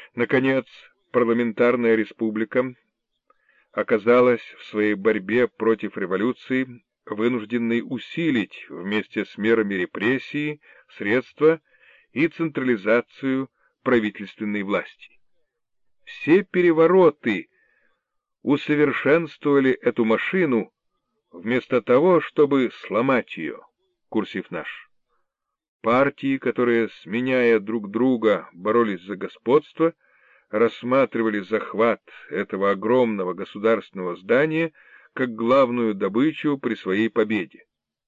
Наконец, парламентарная республика оказалась в своей борьбе против революции вынужденной усилить вместе с мерами репрессии средства и централизацию правительственной власти. Все перевороты усовершенствовали эту машину вместо того, чтобы сломать ее. Курсив наш. Партии, которые, сменяя друг друга, боролись за господство, рассматривали захват этого огромного государственного здания как главную добычу при своей победе.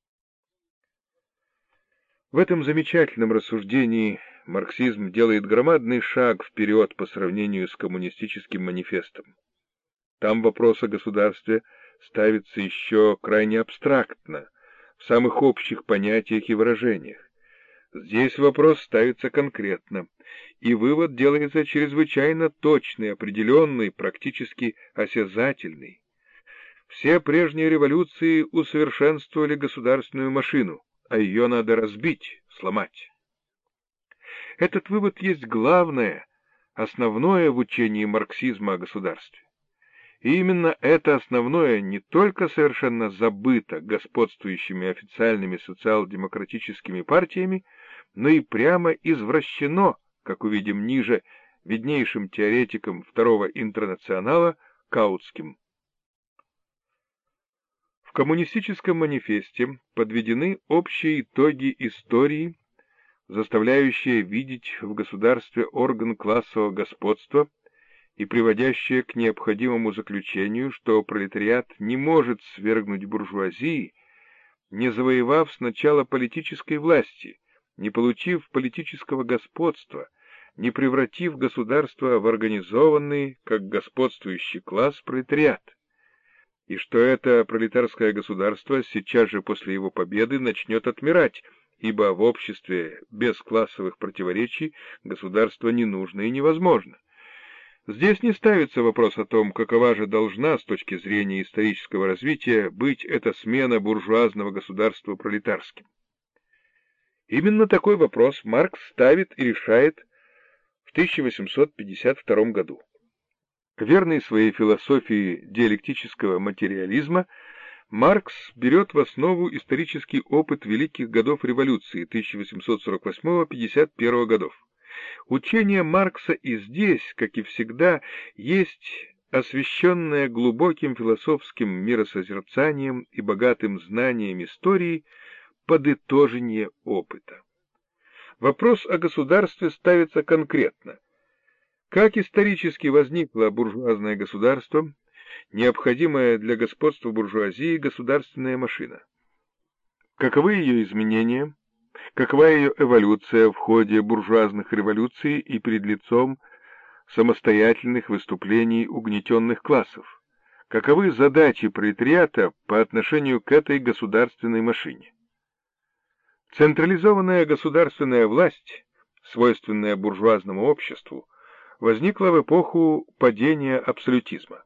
В этом замечательном рассуждении марксизм делает громадный шаг вперед по сравнению с коммунистическим манифестом. Там вопрос о государстве ставится еще крайне абстрактно, в самых общих понятиях и выражениях. Здесь вопрос ставится конкретно, и вывод делается чрезвычайно точный, определенный, практически осязательный. Все прежние революции усовершенствовали государственную машину, а ее надо разбить, сломать. Этот вывод есть главное, основное в учении марксизма о государстве. И именно это основное не только совершенно забыто господствующими официальными социал-демократическими партиями, но и прямо извращено, как увидим ниже, виднейшим теоретиком Второго интернационала Каутским. В коммунистическом манифесте подведены общие итоги истории, заставляющие видеть в государстве орган классового господства и приводящие к необходимому заключению, что пролетариат не может свергнуть буржуазии, не завоевав сначала политической власти, не получив политического господства, не превратив государство в организованный, как господствующий класс, пролетариат, и что это пролетарское государство сейчас же после его победы начнет отмирать, ибо в обществе без классовых противоречий государство не нужно и невозможно. Здесь не ставится вопрос о том, какова же должна с точки зрения исторического развития быть эта смена буржуазного государства пролетарским. Именно такой вопрос Маркс ставит и решает в 1852 году. Верный своей философии диалектического материализма, Маркс берет в основу исторический опыт великих годов революции 1848-51 годов. Учение Маркса и здесь, как и всегда, есть освещенное глубоким философским миросозерцанием и богатым знанием истории подытожение опыта. Вопрос о государстве ставится конкретно. Как исторически возникло буржуазное государство, необходимая для господства буржуазии государственная машина? Каковы ее изменения? Какова ее эволюция в ходе буржуазных революций и перед лицом самостоятельных выступлений угнетенных классов? Каковы задачи пролетариата по отношению к этой государственной машине? Централизованная государственная власть, свойственная буржуазному обществу, возникла в эпоху падения абсолютизма.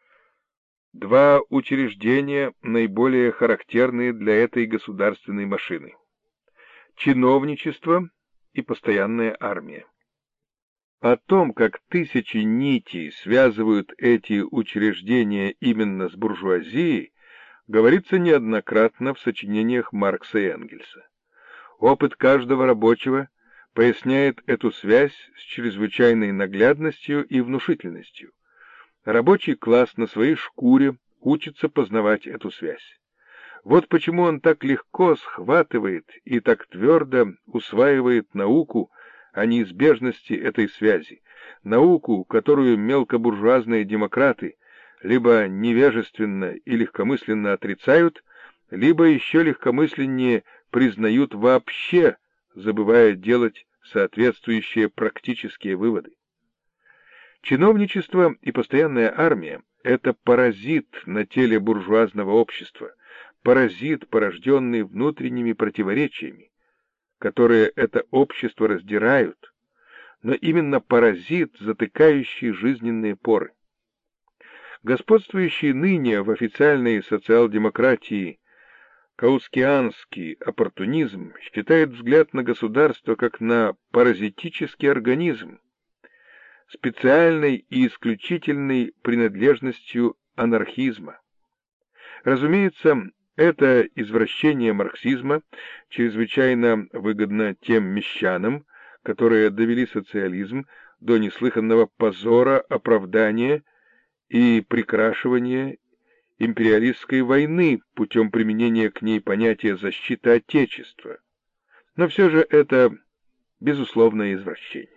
Два учреждения наиболее характерные для этой государственной машины: чиновничество и постоянная армия. О том, как тысячи нитей связывают эти учреждения именно с буржуазией, говорится неоднократно в сочинениях Маркса и Энгельса. Опыт каждого рабочего поясняет эту связь с чрезвычайной наглядностью и внушительностью. Рабочий класс на своей шкуре учится познавать эту связь. Вот почему он так легко схватывает и так твердо усваивает науку о неизбежности этой связи, науку, которую мелкобуржуазные демократы либо невежественно и легкомысленно отрицают, либо еще легкомысленнее признают вообще, забывая делать соответствующие практические выводы. Чиновничество и постоянная армия — это паразит на теле буржуазного общества, паразит, порожденный внутренними противоречиями, которые это общество раздирают, но именно паразит, затыкающий жизненные поры. Господствующий ныне в официальной социал-демократии каутскианский оппортунизм считает взгляд на государство как на паразитический организм, специальной и исключительной принадлежностью анархизма. Разумеется, это извращение марксизма чрезвычайно выгодно тем мещанам, которые довели социализм до неслыханного позора, оправдания и прикрашивания империалистской войны путем применения к ней понятия «защита Отечества». Но все же это безусловное извращение.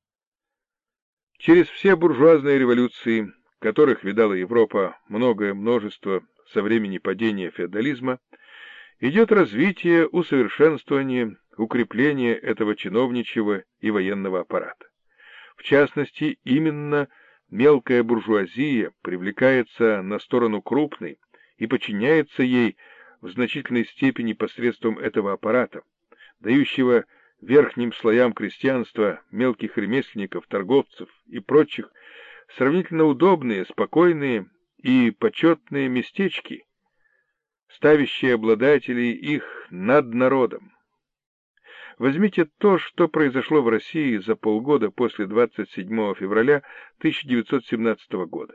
Через все буржуазные революции, которых видала Европа многое множество со времени падения феодализма, идет развитие, усовершенствование, укрепление этого чиновничьего и военного аппарата. В частности, именно мелкая буржуазия привлекается на сторону крупной и подчиняется ей в значительной степени посредством этого аппарата, дающего верхним слоям крестьянства, мелких ремесленников, торговцев и прочих сравнительно удобные, спокойные и почетные местечки, ставящие обладателей их над народом. Возьмите то, что произошло в России за полгода после 27 февраля 1917 года.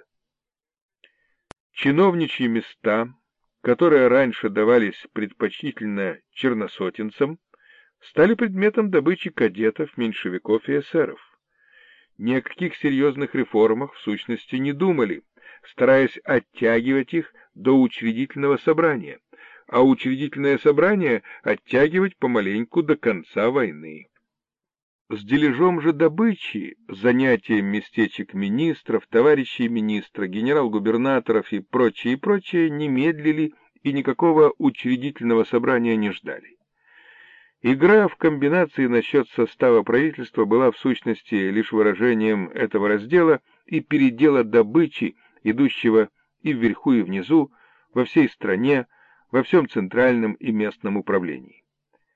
Чиновничьи места, которые раньше давались предпочтительно черносотенцам, стали предметом добычи кадетов, меньшевиков и эсеров. Ни о каких серьезных реформах в сущности не думали, стараясь оттягивать их до учредительного собрания, а учредительное собрание оттягивать помаленьку до конца войны. С дележом же добычи, занятием местечек министров, товарищей министра, генерал-губернаторов и прочее не медлили и никакого учредительного собрания не ждали. Игра в комбинации насчет состава правительства была в сущности лишь выражением этого раздела и передела добычи, идущего и вверху, и внизу, во всей стране, во всем центральном и местном управлении.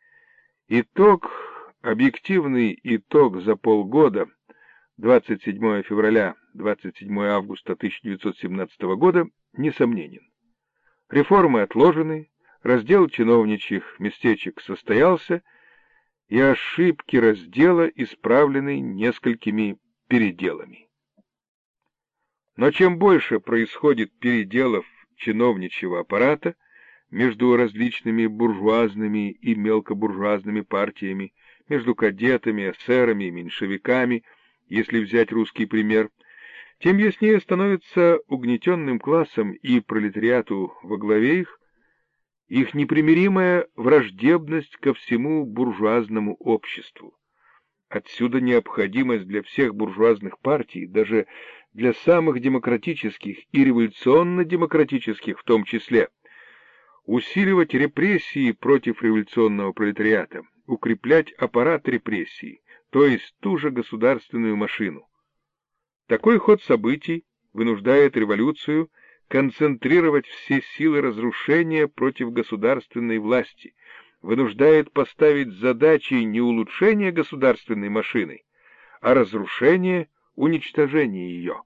Объективный итог за полгода, 27 февраля, 27 августа 1917 года, несомненен. Реформы отложены, раздел чиновничьих местечек состоялся, и ошибки раздела исправлены несколькими переделами. Но чем больше происходит переделов чиновничьего аппарата между различными буржуазными и мелкобуржуазными партиями, между кадетами, эсерами и меньшевиками, если взять русский пример, тем яснее становится угнетенным классом и пролетариату во главе их непримиримая враждебность ко всему буржуазному обществу. Отсюда необходимость для всех буржуазных партий, даже для самых демократических и революционно-демократических в том числе, усиливать репрессии против революционного пролетариата, укреплять аппарат репрессий, то есть ту же государственную машину. Такой ход событий вынуждает революцию концентрировать все силы разрушения против государственной власти, вынуждает поставить задачи не улучшения государственной машины, а разрушения, уничтожения ее.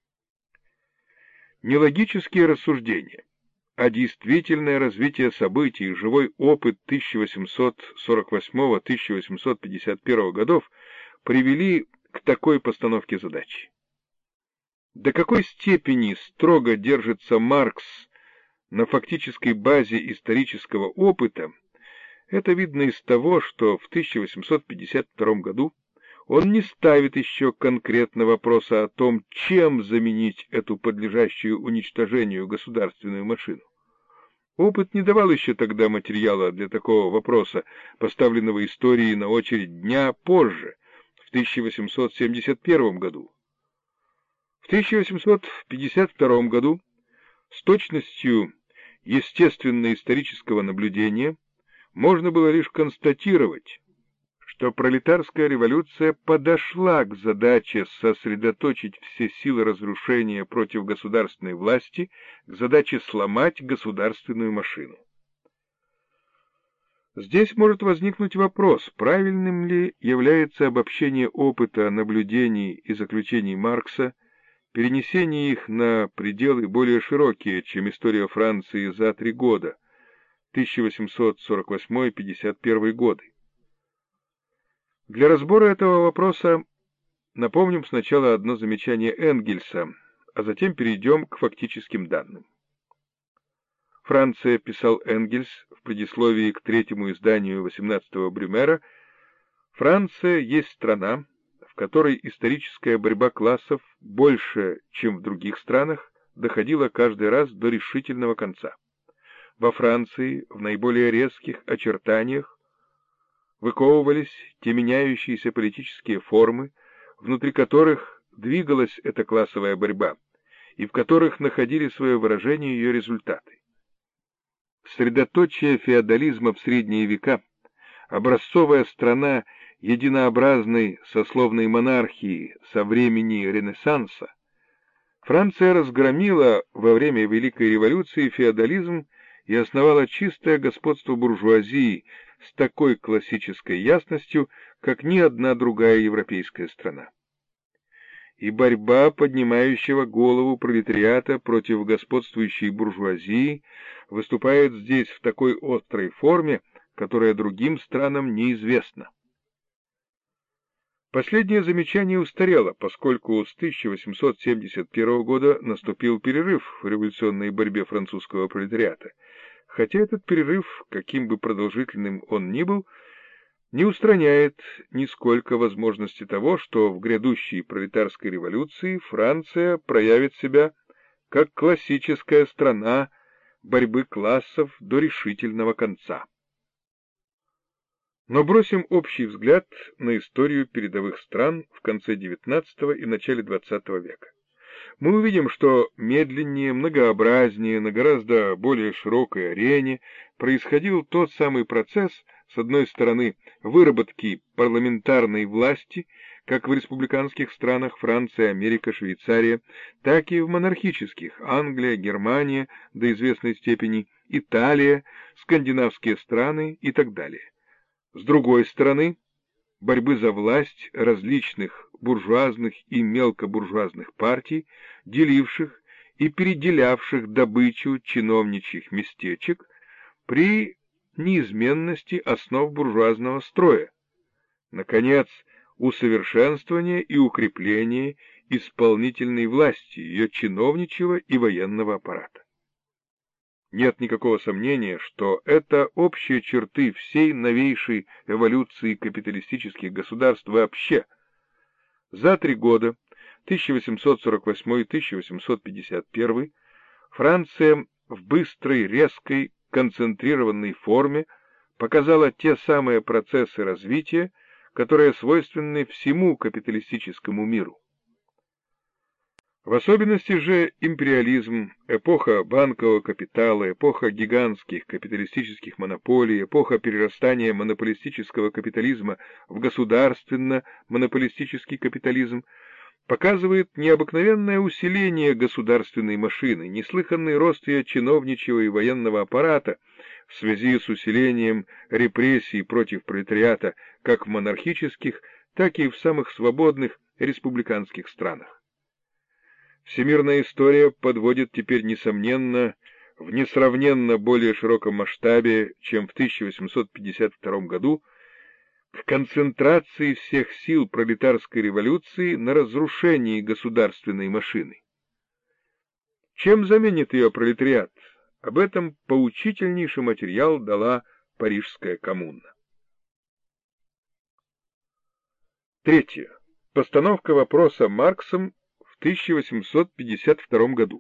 Не логические рассуждения, а действительное развитие событий, живой опыт 1848-1851 годов привели к такой постановке задачи. До какой степени строго держится Маркс на фактической базе исторического опыта, это видно из того, что в 1852 году он не ставит еще конкретно вопроса о том, чем заменить эту подлежащую уничтожению государственную машину. Опыт не давал еще тогда материала для такого вопроса, поставленного историей на очередь дня позже, в 1871 году. В 1852 году с точностью естественно-исторического наблюдения можно было лишь констатировать, что пролетарская революция подошла к задаче сосредоточить все силы разрушения против государственной власти, к задаче сломать государственную машину. Здесь может возникнуть вопрос, правильным ли является обобщение опыта, наблюдений и заключений Маркса, перенесение их на пределы более широкие, чем история Франции за 3 года, 1848-51 годы. Для разбора этого вопроса напомним сначала одно замечание Энгельса, а затем перейдем к фактическим данным. Франция, писал Энгельс в предисловии к третьему изданию 18-го Брюмера, Франция есть страна, в которой историческая борьба классов больше, чем в других странах, доходила каждый раз до решительного конца. Во Франции в наиболее резких очертаниях выковывались те меняющиеся политические формы, внутри которых двигалась эта классовая борьба, и в которых находили свое выражение ее результаты. Средоточие феодализма в средние века, образцовая страна единообразной сословной монархии со времени Ренессанса, Франция разгромила во время Великой революции феодализм и основала чистое господство буржуазии с такой классической ясностью, как ни одна другая европейская страна. И борьба поднимающего голову пролетариата против господствующей буржуазии выступает здесь в такой острой форме, которая другим странам неизвестна. Последнее замечание устарело, поскольку с 1871 года наступил перерыв в революционной борьбе французского пролетариата, хотя этот перерыв, каким бы продолжительным он ни был, не устраняет нисколько возможности того, что в грядущей пролетарской революции Франция проявит себя как классическая страна борьбы классов до решительного конца. Но бросим общий взгляд на историю передовых стран в конце XIX и начале XX века. Мы увидим, что медленнее, многообразнее, на гораздо более широкой арене происходил тот самый процесс, с одной стороны, выработки парламентарной власти, как в республиканских странах Франция, Америка, Швейцария, так и в монархических Англия, Германия, до известной степени Италия, скандинавские страны и так далее. С другой стороны, борьбы за власть различных буржуазных и мелкобуржуазных партий, деливших и переделявших добычу чиновничьих местечек при неизменности основ буржуазного строя. Наконец, усовершенствование и укрепление исполнительной власти, ее чиновничьего и военного аппарата. Нет никакого сомнения, что это общие черты всей новейшей эволюции капиталистических государств вообще. За 3 года, 1848-1851, Франция в быстрой, резкой, концентрированной форме показала те самые процессы развития, которые свойственны всему капиталистическому миру. В особенности же империализм, эпоха банкового капитала, эпоха гигантских капиталистических монополий, эпоха перерастания монополистического капитализма в государственно-монополистический капитализм показывает необыкновенное усиление государственной машины, неслыханный рост ее чиновничьего и военного аппарата в связи с усилением репрессий против пролетариата как в монархических, так и в самых свободных республиканских странах. Всемирная история подводит теперь, несомненно, в несравненно более широком масштабе, чем в 1852 году, к концентрации всех сил пролетарской революции на разрушении государственной машины. Чем заменит ее пролетариат? Об этом поучительнейший материал дала Парижская коммуна. Третье. Постановка вопроса Марксом в 1852 году.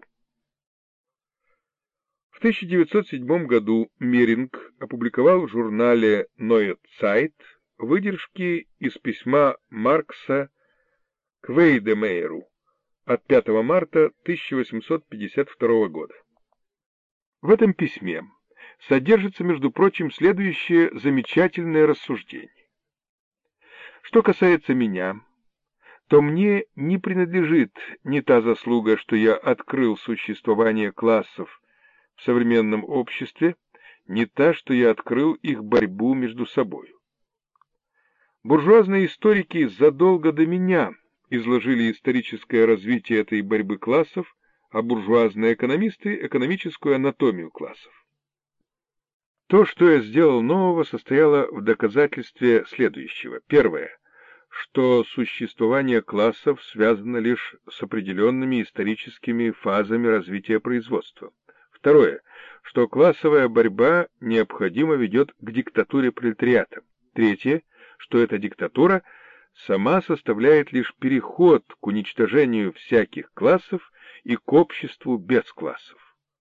В 1907 году Меринг опубликовал в журнале Neue Zeit выдержки из письма Маркса к Вейдемейеру от 5 марта 1852 года. В этом письме содержится, между прочим, следующее замечательное рассуждение. Что касается меня, то мне не принадлежит ни та заслуга, что я открыл существование классов в современном обществе, ни та, что я открыл их борьбу между собой. Буржуазные историки задолго до меня изложили историческое развитие этой борьбы классов, а буржуазные экономисты — экономическую анатомию классов. То, что я сделал нового, состояло в доказательстве следующего. Первое. что существование классов связано лишь с определенными историческими фазами развития производства. Второе, что классовая борьба необходимо ведет к диктатуре пролетариата. Третье, что эта диктатура сама составляет лишь переход к уничтожению всяких классов и к обществу без классов.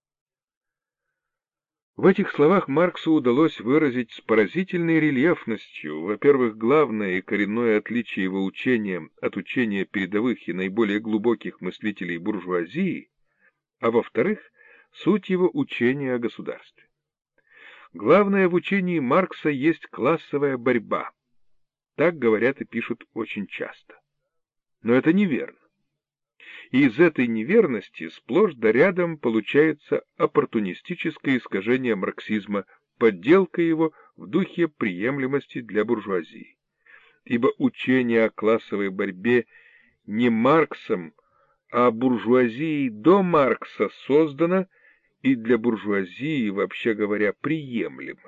В этих словах Марксу удалось выразить с поразительной рельефностью, во-первых, главное и коренное отличие его учения от учения передовых и наиболее глубоких мыслителей буржуазии, а во-вторых, суть его учения о государстве. Главное в учении Маркса есть классовая борьба. Так говорят и пишут очень часто. Но это неверно. И из этой неверности сплошь да рядом получается оппортунистическое искажение марксизма, подделка его в духе приемлемости для буржуазии. Ибо учение о классовой борьбе не Марксом, а буржуазией до Маркса создано и для буржуазии, вообще говоря, приемлемо.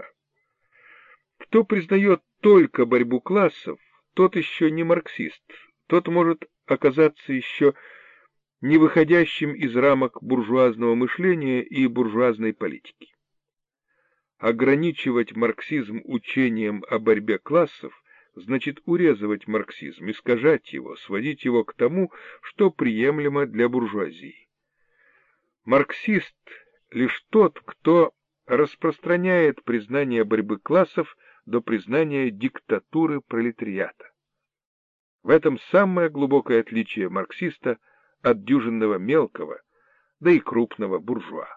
Кто признает только борьбу классов, тот еще не марксист, тот может оказаться еще не выходящим из рамок буржуазного мышления и буржуазной политики. Ограничивать марксизм учением о борьбе классов значит урезывать марксизм, искажать его, сводить его к тому, что приемлемо для буржуазии. Марксист лишь тот, кто распространяет признание борьбы классов до признания диктатуры пролетариата. В этом самое глубокое отличие марксиста от дюжинного мелкого, да и крупного буржуа.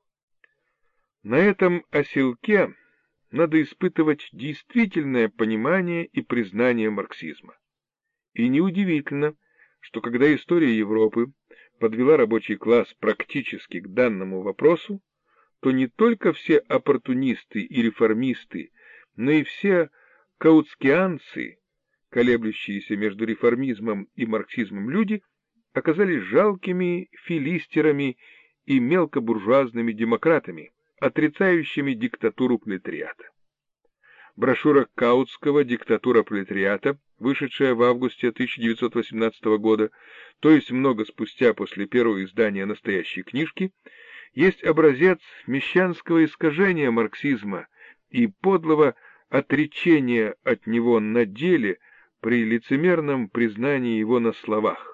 На этом оселке надо испытывать действительное понимание и признание марксизма. И неудивительно, что когда история Европы подвела рабочий класс практически к данному вопросу, то не только все оппортунисты и реформисты, но и все каутскианцы, колеблющиеся между реформизмом и марксизмом люди, оказались жалкими филистерами и мелкобуржуазными демократами, отрицающими диктатуру пролетариата. Брошюра Каутского «Диктатура пролетариата», вышедшая в августе 1918 года, то есть много спустя после первого издания настоящей книжки, есть образец мещанского искажения марксизма и подлого отречения от него на деле при лицемерном признании его на словах.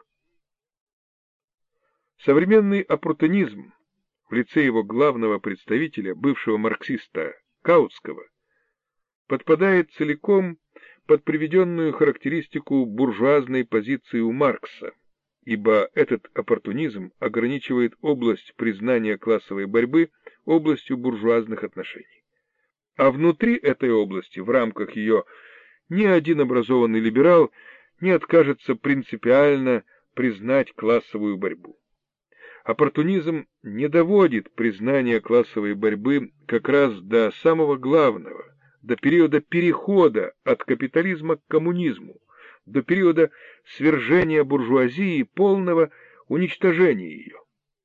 Современный оппортунизм в лице его главного представителя, бывшего марксиста Каутского, подпадает целиком под приведенную характеристику буржуазной позиции у Маркса, ибо этот оппортунизм ограничивает область признания классовой борьбы областью буржуазных отношений. А внутри этой области, в рамках ее, ни один образованный либерал не откажется принципиально признать классовую борьбу. Оппортунизм не доводит признания классовой борьбы как раз до самого главного, до периода перехода от капитализма к коммунизму, до периода свержения буржуазии и полного уничтожения ее.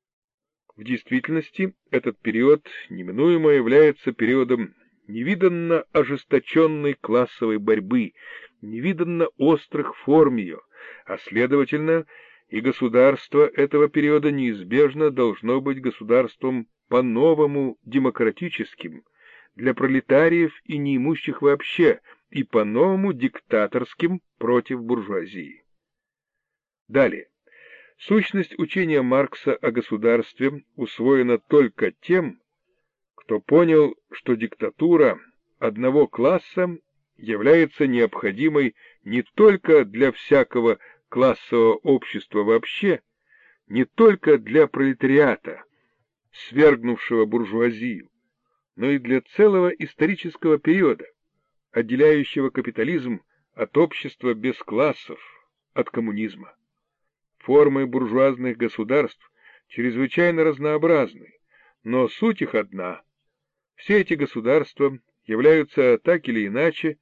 В действительности этот период неминуемо является периодом невиданно ожесточенной классовой борьбы, невиданно острых форм ее, а следовательно, и государство этого периода неизбежно должно быть государством по-новому демократическим, для пролетариев и неимущих вообще, и по-новому диктаторским против буржуазии. Далее. Сущность учения Маркса о государстве усвоена только тем, кто понял, что диктатура одного класса является необходимой не только для всякого классового общества вообще, не только для пролетариата, свергнувшего буржуазию, но и для целого исторического периода, отделяющего капитализм от общества без классов, от коммунизма. Формы буржуазных государств чрезвычайно разнообразны, но суть их одна. Все эти государства являются так или иначе,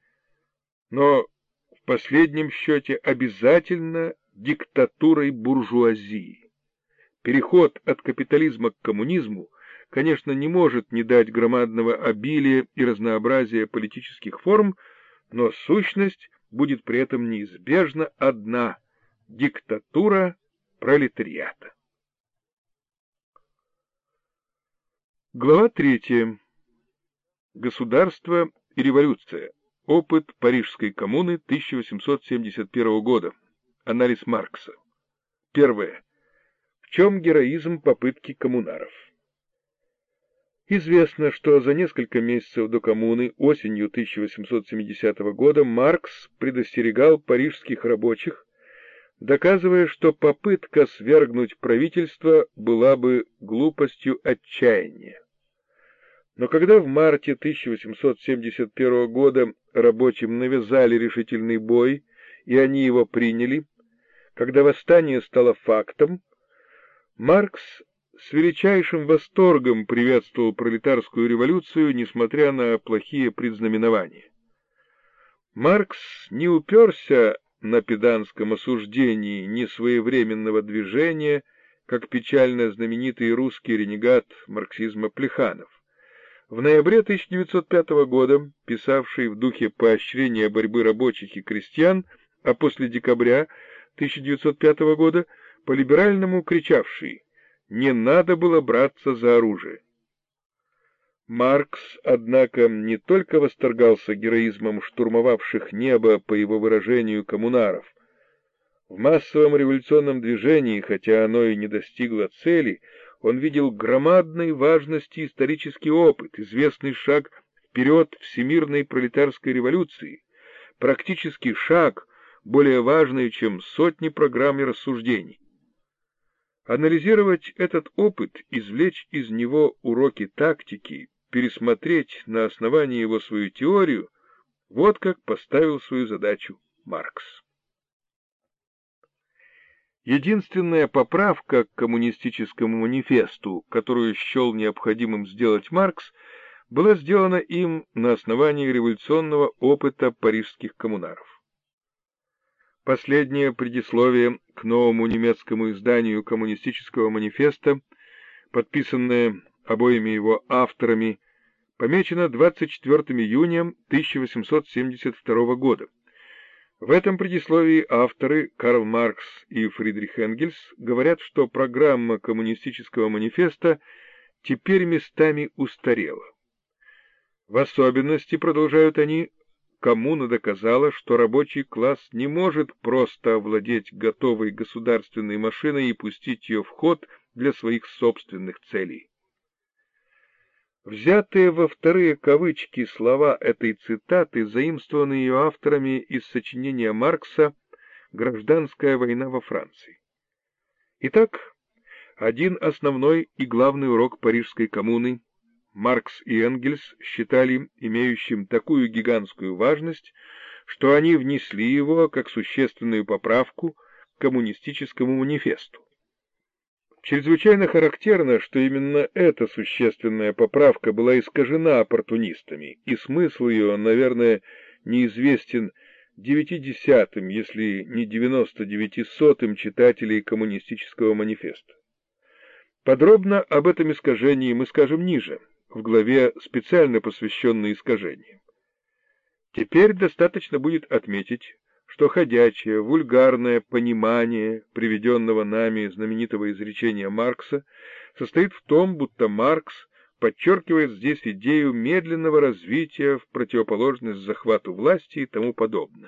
но в последнем счете обязательно диктатурой буржуазии. Переход от капитализма к коммунизму, конечно, не может не дать громадного обилия и разнообразия политических форм, но сущность будет при этом неизбежно одна — диктатура пролетариата. Глава 3. Государство и революция. Опыт Парижской коммуны 1871 года. Анализ Маркса. Первое. В чем героизм попытки коммунаров? Известно, что за несколько месяцев до коммуны, осенью 1870 года, Маркс предостерегал парижских рабочих, доказывая, что попытка свергнуть правительство была бы глупостью отчаяния. Но когда в марте 1871 года рабочим навязали решительный бой, и они его приняли, когда восстание стало фактом, Маркс с величайшим восторгом приветствовал пролетарскую революцию, несмотря на плохие предзнаменования. Маркс не уперся на педантском осуждении несвоевременного движения, как печально знаменитый русский ренегат марксизма Плеханов. В ноябре 1905 года, писавший в духе поощрения борьбы рабочих и крестьян, а после декабря 1905 года по-либеральному кричавший: «Не надо было браться за оружие». Маркс, однако, не только восторгался героизмом штурмовавших небо, по его выражению, коммунаров. В массовом революционном движении, хотя оно и не достигло цели, он видел громадной важности исторический опыт, известный шаг вперед всемирной пролетарской революции, практический шаг, более важный, чем сотни программ и рассуждений. Анализировать этот опыт, извлечь из него уроки тактики, пересмотреть на основании его свою теорию — вот как поставил свою задачу Маркс. Единственная поправка к коммунистическому манифесту, которую счел необходимым сделать Маркс, была сделана им на основании революционного опыта парижских коммунаров. Последнее предисловие к новому немецкому изданию коммунистического манифеста, подписанное обоими его авторами, помечено 24 июня 1872 года. В этом предисловии авторы Карл Маркс и Фридрих Энгельс говорят, что программа коммунистического манифеста теперь местами устарела. В особенности, продолжают они, коммуна доказала, что рабочий класс не может просто овладеть готовой государственной машиной и пустить ее в ход для своих собственных целей. Взятые во вторые кавычки слова этой цитаты заимствованы ее авторами из сочинения Маркса «Гражданская война во Франции». Итак, один основной и главный урок Парижской коммуны Маркс и Энгельс считали имеющим такую гигантскую важность, что они внесли его как существенную поправку к коммунистическому манифесту. Чрезвычайно характерно, что именно эта существенная поправка была искажена оппортунистами, и смысл ее, наверное, неизвестен 90, если не 99 читателей коммунистического манифеста. Подробно об этом искажении мы скажем ниже, в главе, специально посвященной искажениям. Теперь достаточно будет отметить, что ходячее, вульгарное понимание приведенного нами знаменитого изречения Маркса состоит в том, будто Маркс подчеркивает здесь идею медленного развития в противоположность захвату власти и тому подобное.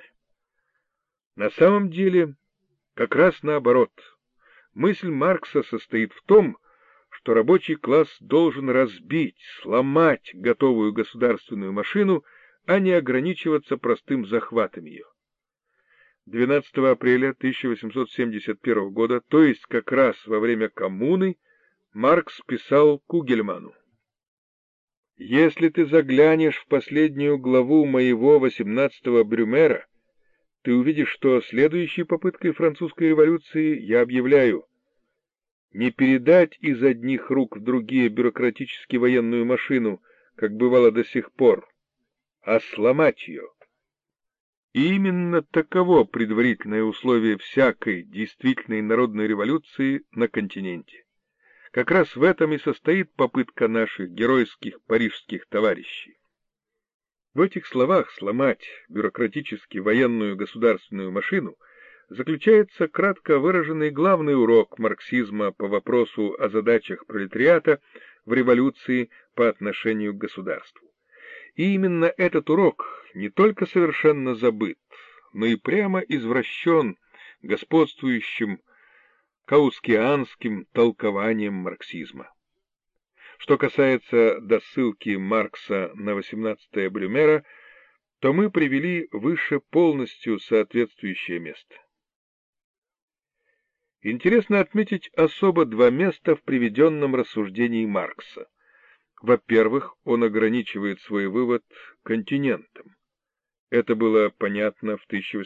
На самом деле, как раз наоборот, мысль Маркса состоит в том, что рабочий класс должен разбить, сломать готовую государственную машину, а не ограничиваться простым захватом ее. 12 апреля 1871 года, то есть как раз во время коммуны, Маркс писал Кугельману: «Если ты заглянешь в последнюю главу моего 18-го Брюмера, ты увидишь, что следующей попыткой французской революции я объявляю не передать из одних рук в другие бюрократически военную машину, как бывало до сих пор, а сломать ее». И именно таково предварительное условие всякой действительной народной революции на континенте. Как раз в этом и состоит попытка наших геройских парижских товарищей. В этих словах «сломать бюрократически военную государственную машину» заключается кратко выраженный главный урок марксизма по вопросу о задачах пролетариата в революции по отношению к государству. И именно этот урок не только совершенно забыт, но и прямо извращен господствующим каускианским толкованием марксизма. Что касается досылки Маркса на 18-е Брюмера, то мы привели выше полностью соответствующее место. Интересно отметить особо два места в приведенном рассуждении Маркса. Во-первых, он ограничивает свой вывод континентом. Это было понятно в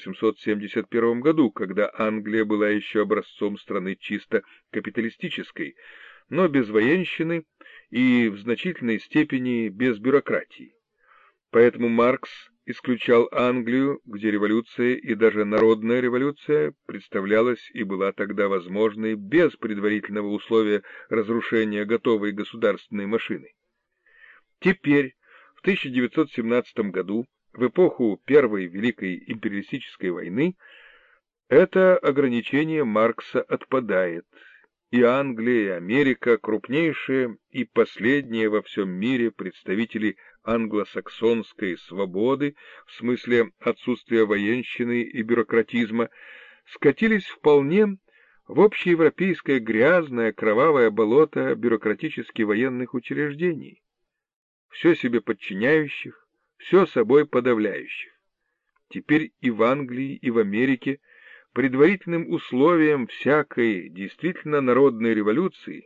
1871 году, когда Англия была еще образцом страны чисто капиталистической, но без военщины и в значительной степени без бюрократии. Поэтому Маркс исключал Англию, где революция и даже народная революция представлялась и была тогда возможной без предварительного условия разрушения готовой государственной машины. Теперь, в 1917 году, в эпоху Первой Великой империалистической войны, это ограничение Маркса отпадает, и Англия, и Америка, крупнейшие и последние во всем мире представители англосаксонской свободы, в смысле отсутствия военщины и бюрократизма, скатились вполне в общеевропейское грязное кровавое болото бюрократически-военных учреждений, все себе подчиняющих, все собой подавляющих. Теперь и в Англии, и в Америке предварительным условием всякой действительно народной революции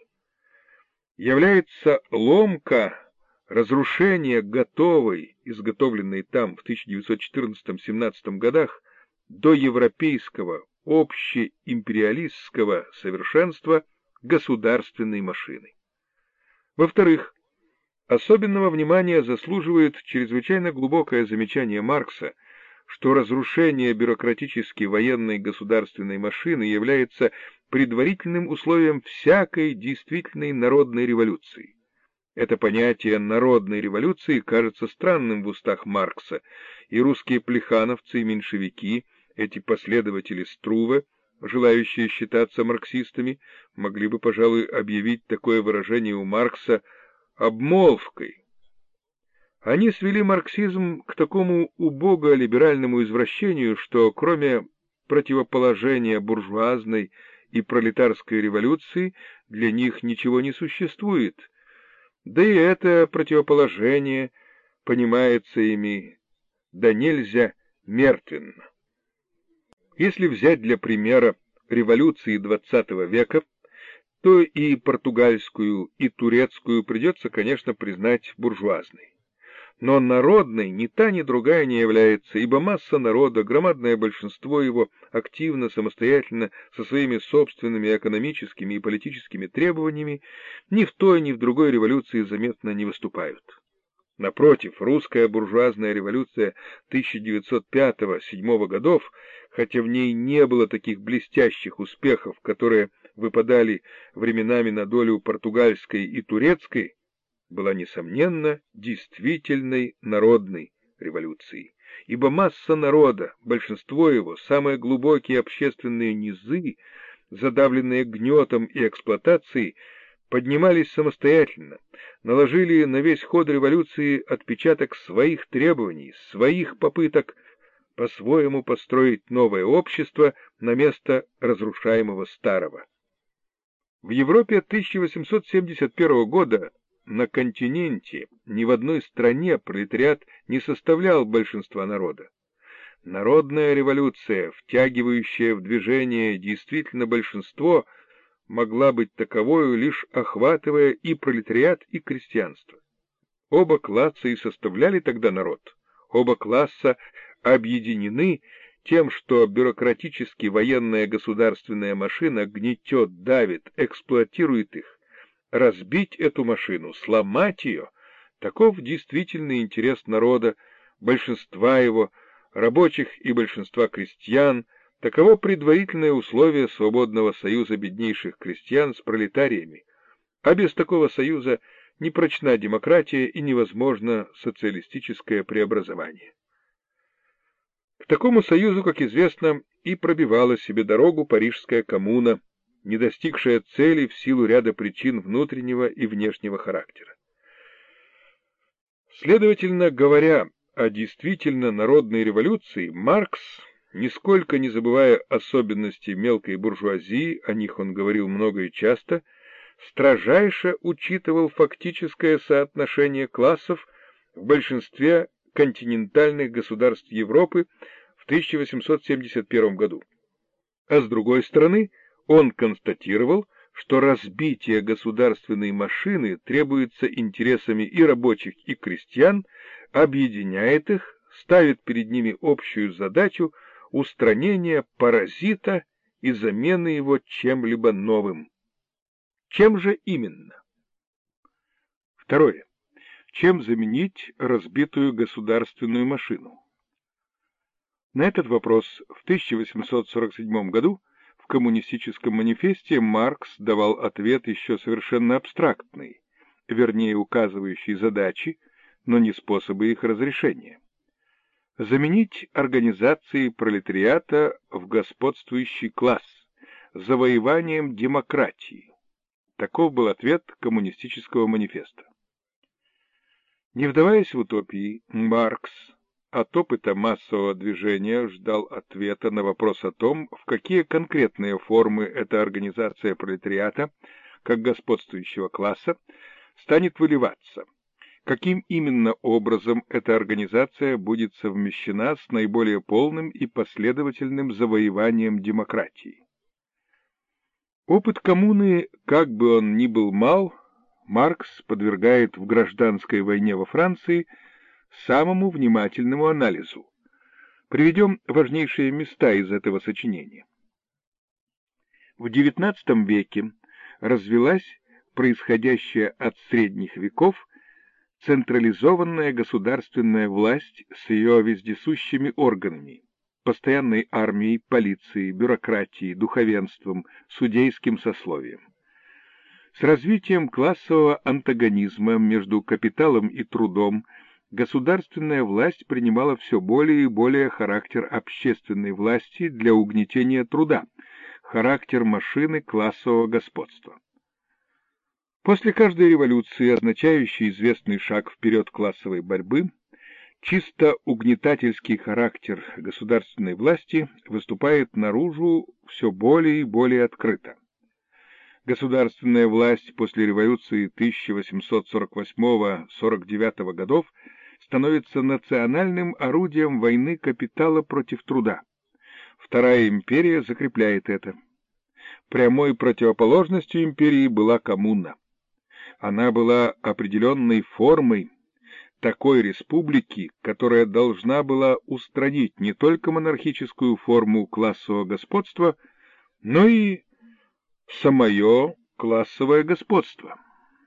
является ломка, разрушение готовой, изготовленной там в 1914-17 годах, до европейского общеимпериалистского совершенства государственной машины. Во-вторых, особенного внимания заслуживает чрезвычайно глубокое замечание Маркса, что разрушение бюрократически военной государственной машины является предварительным условием всякой действительной народной революции. Это понятие народной революции кажется странным в устах Маркса, и русские плехановцы и меньшевики, эти последователи Струве, желающие считаться марксистами, могли бы, пожалуй, объявить такое выражение у Маркса обмолвкой. Они свели марксизм к такому убого-либеральному извращению, что кроме противоположения буржуазной и пролетарской революции для них ничего не существует, да и это противоположение понимается ими да нельзя мертвенно. Если взять для примера революции XX века, то и португальскую, и турецкую придется, конечно, признать буржуазной. Но народной ни та, ни другая не является, ибо масса народа, громадное большинство его, активно, самостоятельно, со своими собственными экономическими и политическими требованиями, ни в той, ни в другой революции заметно не выступают. Напротив, русская буржуазная революция 1905-1907 годов, хотя в ней не было таких блестящих успехов, которые выпадали временами на долю португальской и турецкой, была, несомненно, действительной народной революцией, ибо масса народа, большинство его, самые глубокие общественные низы, задавленные гнетом и эксплуатацией, поднимались самостоятельно, наложили на весь ход революции отпечаток своих требований, своих попыток по-своему построить новое общество на место разрушаемого старого. В Европе 1871 года на континенте ни в одной стране пролетариат не составлял большинства народа. Народная революция, втягивающая в движение действительно большинство, могла быть таковою, лишь охватывая и пролетариат, и крестьянство. Оба класса и составляли тогда народ. Оба класса объединены тем, что бюрократически военная государственная машина гнетет, давит, эксплуатирует их. Разбить эту машину, сломать ее — таков действительный интерес народа, большинства его, рабочих и большинства крестьян, таково предварительное условие свободного союза беднейших крестьян с пролетариями, а без такого союза непрочна демократия и невозможно социалистическое преобразование. К такому союзу, как известно, и пробивала себе дорогу Парижская коммуна, не достигшая цели в силу ряда причин внутреннего и внешнего характера. Следовательно, говоря о действительно народной революции, Маркс, нисколько не забывая особенностей мелкой буржуазии, о них он говорил много и часто, строжайше учитывал фактическое соотношение классов в большинстве континентальных государств Европы в 1871 году. А с другой стороны, он констатировал, что разбитие государственной машины требуется интересами и рабочих, и крестьян, объединяет их, ставит перед ними общую задачу устранения паразита и замены его чем-либо новым. Чем же именно? Второе. Чем заменить разбитую государственную машину? На этот вопрос в 1847 году в Коммунистическом манифесте Маркс давал ответ еще совершенно абстрактный, вернее указывающий задачи, но не способы их разрешения. Заменить организации пролетариата в господствующий класс, завоеванием демократии. Таков был ответ Коммунистического манифеста. Не вдаваясь в утопии, Маркс от опыта массового движения ждал ответа на вопрос о том, в какие конкретные формы эта организация пролетариата, как господствующего класса, станет выливаться, каким именно образом эта организация будет совмещена с наиболее полным и последовательным завоеванием демократии. Опыт коммуны, как бы он ни был мал, Маркс подвергает в гражданской войне во Франции самому внимательному анализу. Приведем важнейшие места из этого сочинения. В XIX веке развилась происходящая от средних веков централизованная государственная власть с ее вездесущими органами, постоянной армией, полицией, бюрократией, духовенством, судейским сословием. С развитием классового антагонизма между капиталом и трудом государственная власть принимала все более и более характер общественной власти для угнетения труда, характер машины классового господства. После каждой революции, означающей известный шаг вперед классовой борьбы, чисто угнетательский характер государственной власти выступает наружу все более и более открыто. Государственная власть после революции 1848-49 годов становится национальным орудием войны капитала против труда. Вторая империя закрепляет это. Прямой противоположностью империи была коммуна. Она была определенной формой такой республики, которая должна была устранить не только монархическую форму классового господства, но и самое классовое господство.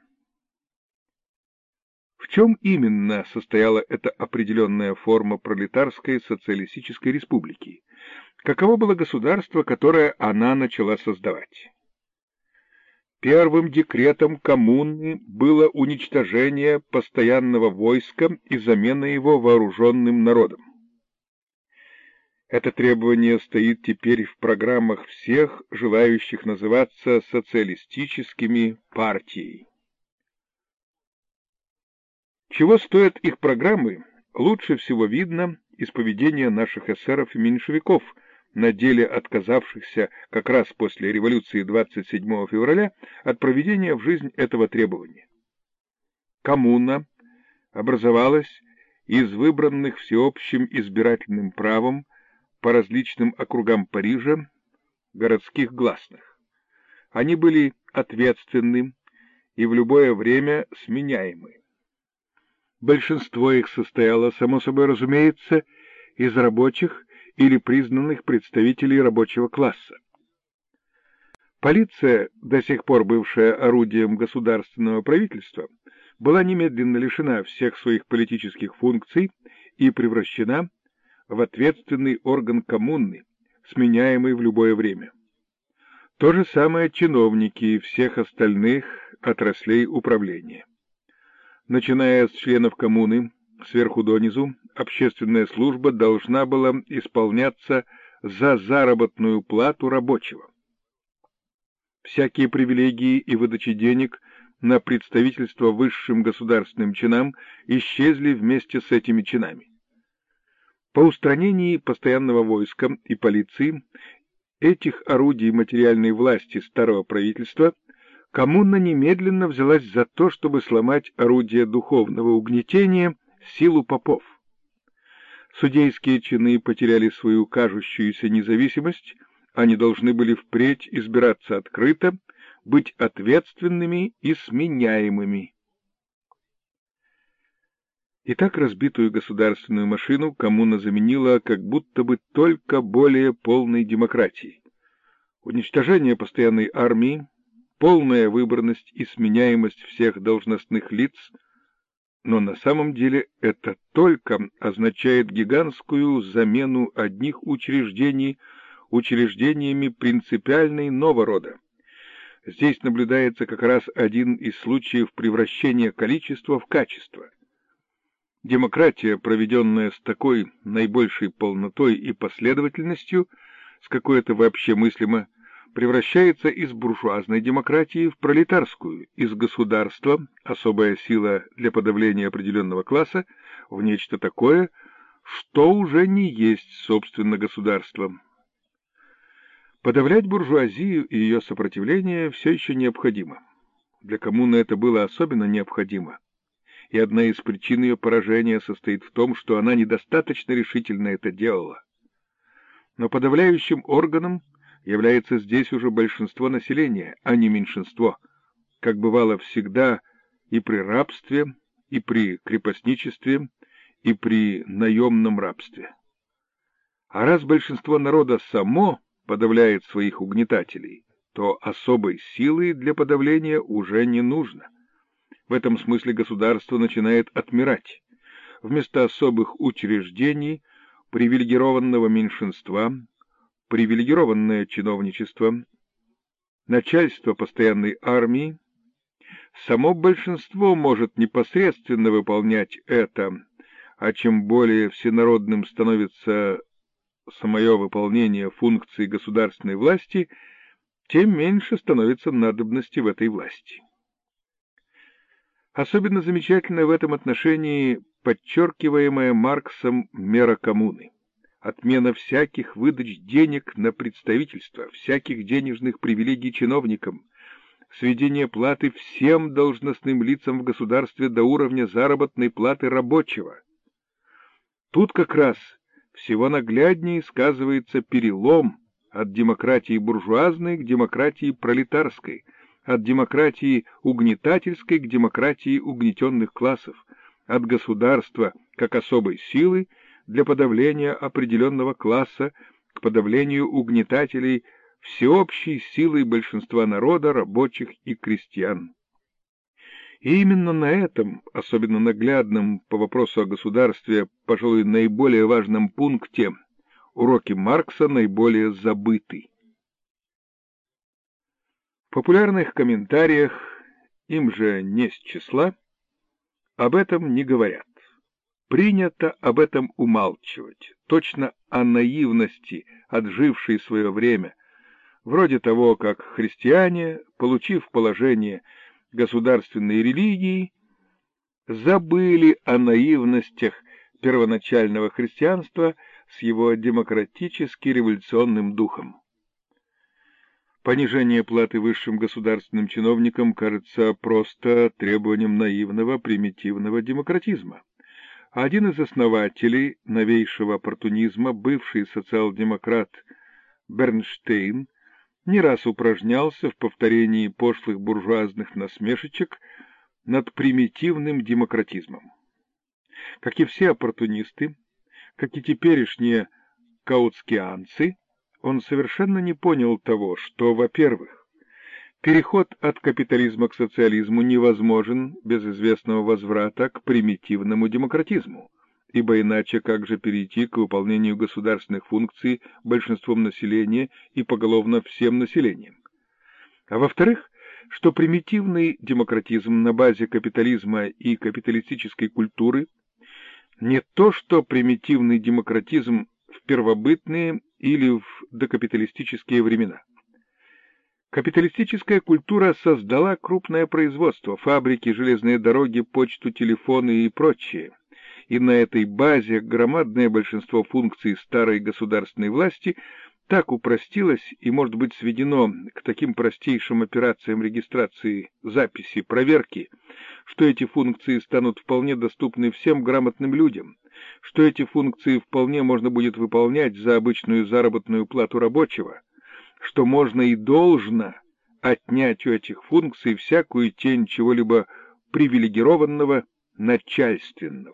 В чем именно состояла эта определенная форма пролетарской социалистической республики? Каково было государство, которое она начала создавать? Первым декретом коммуны было уничтожение постоянного войска и замена его вооруженным народом. Это требование стоит теперь в программах всех, желающих называться социалистическими партией. Чего стоят их программы, лучше всего видно из поведения наших эсеров и меньшевиков, на деле отказавшихся как раз после революции 27 февраля от проведения в жизнь этого требования. Коммуна образовалась из выбранных всеобщим избирательным правом по различным округам Парижа городских гласных. Они были ответственны и в любое время сменяемы. Большинство их состояло, само собой разумеется, из рабочих или признанных представителей рабочего класса. Полиция, до сих пор бывшая орудием государственного правительства, была немедленно лишена всех своих политических функций и превращена в ответственный орган коммуны, сменяемый в любое время. То же самое чиновники всех остальных отраслей управления. Начиная с членов коммуны, сверху донизу, общественная служба должна была исполняться за заработную плату рабочего. Всякие привилегии и выдачи денег на представительство высшим государственным чинам исчезли вместе с этими чинами. По устранении постоянного войска и полиции, этих орудий материальной власти старого правительства, коммуна немедленно взялась за то, чтобы сломать орудие духовного угнетения, силу попов. Судейские чины потеряли свою кажущуюся независимость, они должны были впредь избираться открыто, быть ответственными и сменяемыми. И так разбитую государственную машину коммуна заменила как будто бы только более полной демократией. Уничтожение постоянной армии, полная выборность и сменяемость всех должностных лиц, но на самом деле это только означает гигантскую замену одних учреждений учреждениями принципиально иного рода. Здесь наблюдается как раз один из случаев превращения количества в качество. Демократия, проведенная с такой наибольшей полнотой и последовательностью, с какой это вообще мыслимо, превращается из буржуазной демократии в пролетарскую, из государства, особая сила для подавления определенного класса, в нечто такое, что уже не есть, собственно, государством. Подавлять буржуазию и ее сопротивление все еще необходимо. Для коммуны это было особенно необходимо. И одна из причин ее поражения состоит в том, что она недостаточно решительно это делала. Но подавляющим органом является здесь уже большинство населения, а не меньшинство, как бывало всегда и при рабстве, и при крепостничестве, и при наемном рабстве. А раз большинство народа само подавляет своих угнетателей, то особой силы для подавления уже не нужно. В этом смысле государство начинает отмирать. Вместо особых учреждений, привилегированного меньшинства, привилегированное чиновничество, начальство постоянной армии, само большинство может непосредственно выполнять это, а чем более всенародным становится самое выполнение функций государственной власти, тем меньше становится надобности в этой власти. Особенно замечательна в этом отношении подчеркиваемая Марксом мера коммуны. Отмена всяких выдач денег на представительство, всяких денежных привилегий чиновникам, сведение платы всем должностным лицам в государстве до уровня заработной платы рабочего. Тут как раз всего нагляднее сказывается перелом от демократии буржуазной к демократии пролетарской, от демократии угнетательской к демократии угнетенных классов, от государства как особой силы для подавления определенного класса к подавлению угнетателей всеобщей силой большинства народа, рабочих и крестьян. И именно на этом, особенно наглядном по вопросу о государстве, пожалуй, наиболее важном пункте, уроки Маркса наиболее забыты. В популярных комментариях, им же не с числа, об этом не говорят. Принято об этом умалчивать, точно о наивности, отжившей свое время, вроде того, как христиане, получив положение государственной религии, забыли о наивностях первоначального христианства с его демократически-революционным духом. Понижение платы высшим государственным чиновникам кажется просто требованием наивного, примитивного демократизма. Один из основателей новейшего оппортунизма, бывший социал-демократ Бернштейн, не раз упражнялся в повторении пошлых буржуазных насмешечек над примитивным демократизмом. Как и все оппортунисты, как и теперешние каутскианцы, он совершенно не понял того, что, во-первых, переход от капитализма к социализму невозможен без известного возврата к примитивному демократизму, ибо иначе как же перейти к выполнению государственных функций большинством населения и поголовно всем населением? А во-вторых, что примитивный демократизм на базе капитализма и капиталистической культуры не то, что примитивный демократизм в первобытные или в докапиталистические времена. Капиталистическая культура создала крупное производство, фабрики, железные дороги, почту, телефоны и прочее. И на этой базе громадное большинство функций старой государственной власти так упростилось и может быть сведено к таким простейшим операциям регистрации, записи, проверки, что эти функции станут вполне доступны всем грамотным людям, что эти функции вполне можно будет выполнять за обычную заработную плату рабочего, что можно и должно отнять у этих функций всякую тень чего-либо привилегированного, начальственного.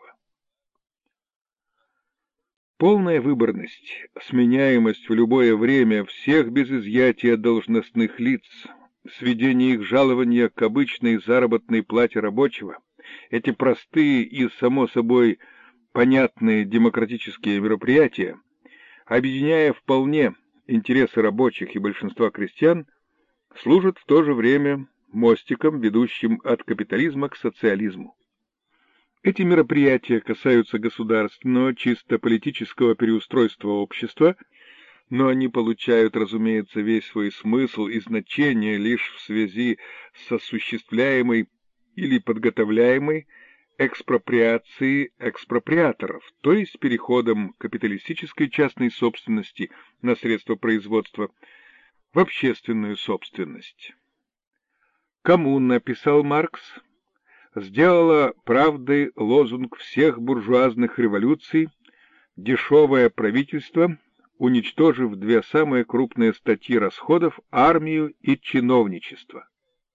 Полная выборность, сменяемость в любое время всех без изъятия должностных лиц, сведение их жалования к обычной заработной плате рабочего, эти простые и, само собой, понятные демократические мероприятия, объединяя вполне интересы рабочих и большинства крестьян, служат в то же время мостиком, ведущим от капитализма к социализму. Эти мероприятия касаются государственного, чисто политического переустройства общества, но они получают, разумеется, весь свой смысл и значение лишь в связи с осуществляемой или подготовляемой экспроприацией экспроприаторов, то есть переходом капиталистической частной собственности на средства производства в общественную собственность. Коммуна, писал Маркс, сделала правдой лозунг всех буржуазных революций «Дешевое правительство», уничтожив две самые крупные статьи расходов – армию и чиновничество.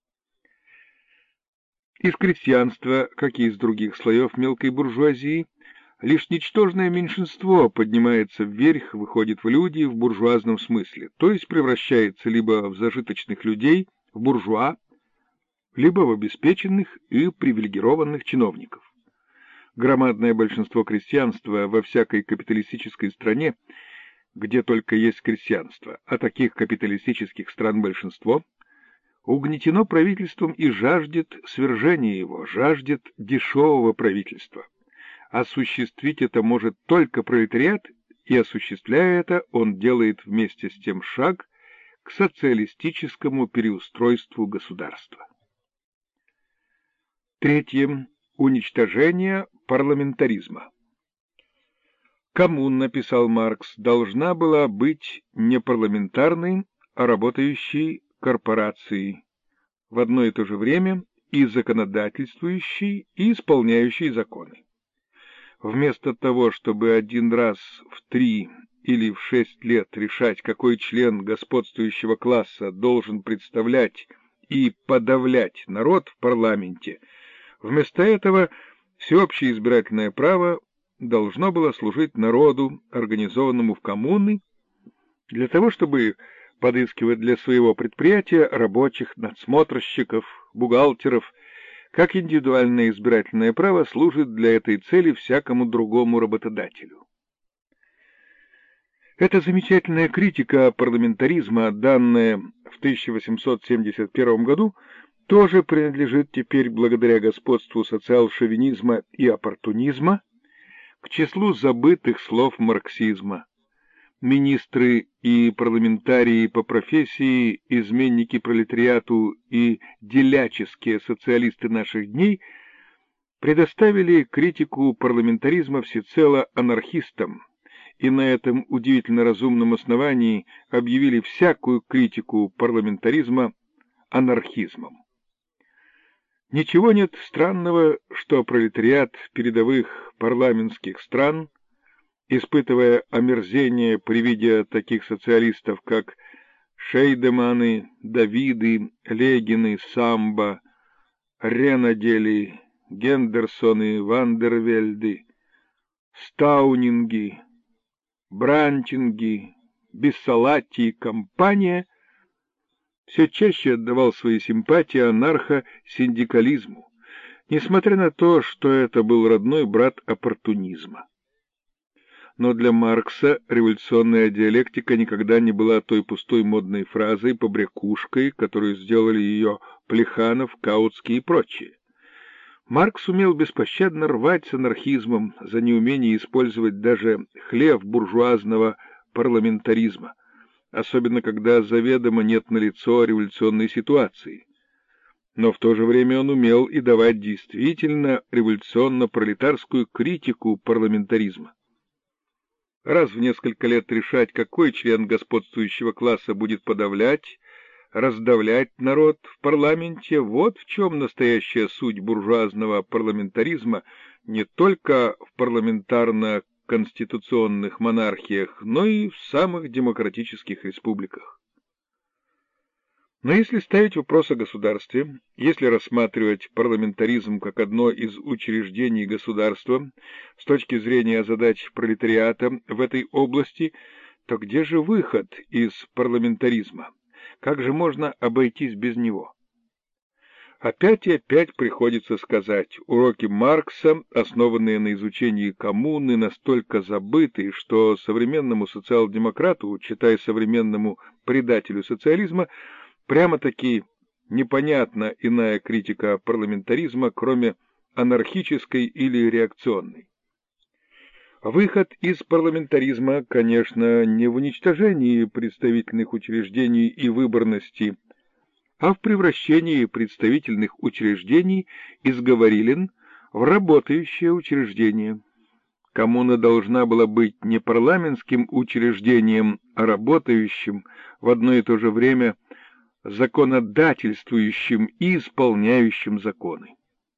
Из крестьянства, как и из других слоев мелкой буржуазии, лишь ничтожное меньшинство поднимается вверх, выходит в люди в буржуазном смысле, то есть превращается либо в зажиточных людей, в буржуа, либо в обеспеченных и привилегированных чиновников. Громадное большинство крестьянства во всякой капиталистической стране, где только есть крестьянство, а таких капиталистических стран большинство, угнетено правительством и жаждет свержения его, жаждет дешевого правительства. Осуществить это может только пролетариат, и, осуществляя это, он делает вместе с тем шаг к социалистическому переустройству государства. Третье. Уничтожение парламентаризма. Коммуна, писал Маркс, должна была быть не парламентарной, а работающей корпорацией, в одно и то же время и законодательствующей, и исполняющей законы. Вместо того, чтобы один раз в 3 или в 6 лет решать, какой член господствующего класса должен представлять и подавлять народ в парламенте, вместо этого всеобщее избирательное право должно было служить народу, организованному в коммуны, для того, чтобы подыскивать для своего предприятия рабочих, надсмотрщиков, бухгалтеров, как индивидуальное избирательное право служит для этой цели всякому другому работодателю. Эта замечательная критика парламентаризма, данная в 1871 году, тоже принадлежит теперь, благодаря господству социал-шовинизма и оппортунизма, к числу забытых слов марксизма. Министры и парламентарии по профессии, изменники пролетариату и деляческие социалисты наших дней предоставили критику парламентаризма всецело анархистам и на этом удивительно разумном основании объявили всякую критику парламентаризма анархизмом. Ничего нет странного, что пролетариат передовых парламентских стран, испытывая омерзение при виде таких социалистов, как Шейдеманы, Давиды, Легины, Самба, Ренадели, Гендерсоны, Вандервельды, Стаунинги, Брантинги, Биссалати и компания, все чаще отдавал свои симпатии анархо-синдикализму, несмотря на то, что это был родной брат оппортунизма. Но для Маркса революционная диалектика никогда не была той пустой модной фразой, побрякушкой, которую сделали ее Плеханов, Каутский и прочие. Маркс умел беспощадно рвать с анархизмом за неумение использовать даже хлев буржуазного парламентаризма, особенно когда заведомо нет налицо революционной ситуации. Но в то же время он умел и давать действительно революционно-пролетарскую критику парламентаризма. Раз в несколько лет решать, какой член господствующего класса будет подавлять, раздавлять народ в парламенте, вот в чем настоящая суть буржуазного парламентаризма не только в парламентарно-конституционных монархиях, но и в самых демократических республиках. Но если ставить вопрос о государстве, если рассматривать парламентаризм как одно из учреждений государства с точки зрения задач пролетариата в этой области, то где же выход из парламентаризма? Как же можно обойтись без него? Опять и опять приходится сказать, уроки Маркса, основанные на изучении коммуны, настолько забыты, что современному социал-демократу, читай современному предателю социализма, прямо-таки непонятна иная критика парламентаризма, кроме анархической или реакционной. Выход из парламентаризма, конечно, не в уничтожении представительных учреждений и выборности, а в превращении представительных учреждений из говорилен в работающее учреждение. Коммуна должна была быть не парламентским учреждением, а работающим в одно и то же время законодательствующим и исполняющим законы.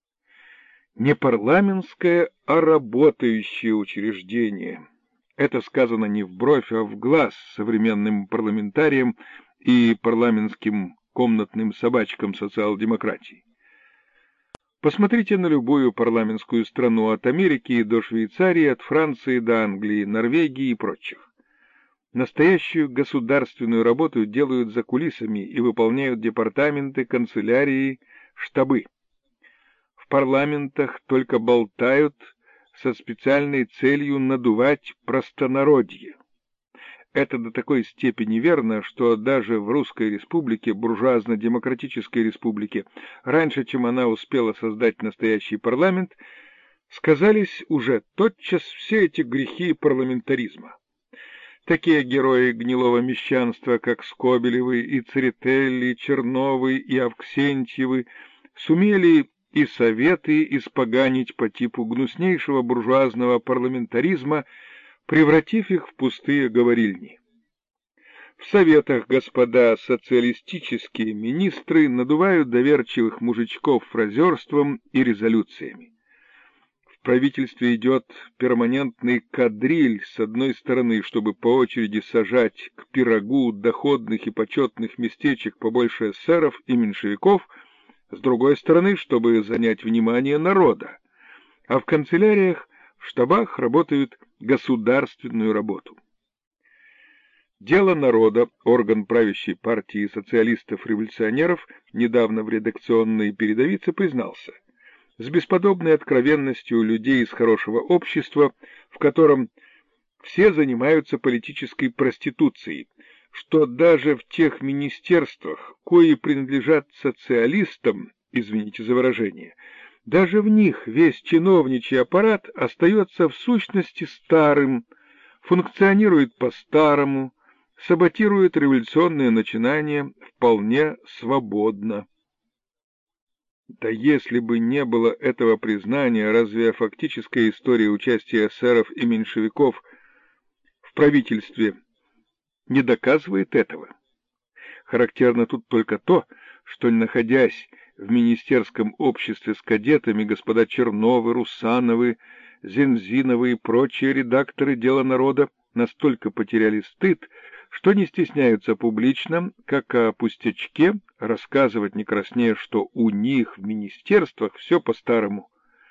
Не парламентское, а работающее учреждение. Это сказано не в бровь, а в глаз современным парламентариям и парламентским комнатным собачкам социал-демократии. Посмотрите на любую парламентскую страну от Америки до Швейцарии, от Франции до Англии, Норвегии и прочих. Настоящую государственную работу делают за кулисами и выполняют департаменты, канцелярии, штабы. В парламентах только болтают со специальной целью надувать простонародье. Это до такой степени верно, что даже в Русской Республике, буржуазно-демократической республике, раньше, чем она успела создать настоящий парламент, сказались уже тотчас все эти грехи парламентаризма. Такие герои гнилого мещанства, как Скобелевы и Церетели, Черновы и Авксентьевы, сумели и советы испоганить по типу гнуснейшего буржуазного парламентаризма, превратив их в пустые говорильни. В советах господа социалистические министры надувают доверчивых мужичков фразерством и резолюциями. В правительстве идет перманентный кадриль с одной стороны, чтобы по очереди сажать к пирогу доходных и почетных местечек побольше эсеров и меньшевиков, с другой стороны, чтобы занять внимание народа, а в канцеляриях, в штабах работают государственную работу. «Дело народа», орган правящей партии социалистов-революционеров, недавно в редакционной передовице признался, с бесподобной откровенностью людей из хорошего общества, в котором все занимаются политической проституцией, что даже в тех министерствах, кои принадлежат социалистам, извините за выражение, даже в них весь чиновничий аппарат остается в сущности старым, функционирует по-старому, саботирует революционные начинания вполне свободно. Да если бы не было этого признания, разве фактическая история участия эсеров и меньшевиков в правительстве не доказывает этого? Характерно тут только то, что, находясь в министерском обществе с кадетами, господа Черновы, Русановы, Зензиновы и прочие редакторы «Дела народа» настолько потеряли стыд, что не стесняются публично, как о пустячке, рассказывать не краснея, что у них в министерствах все по-старому.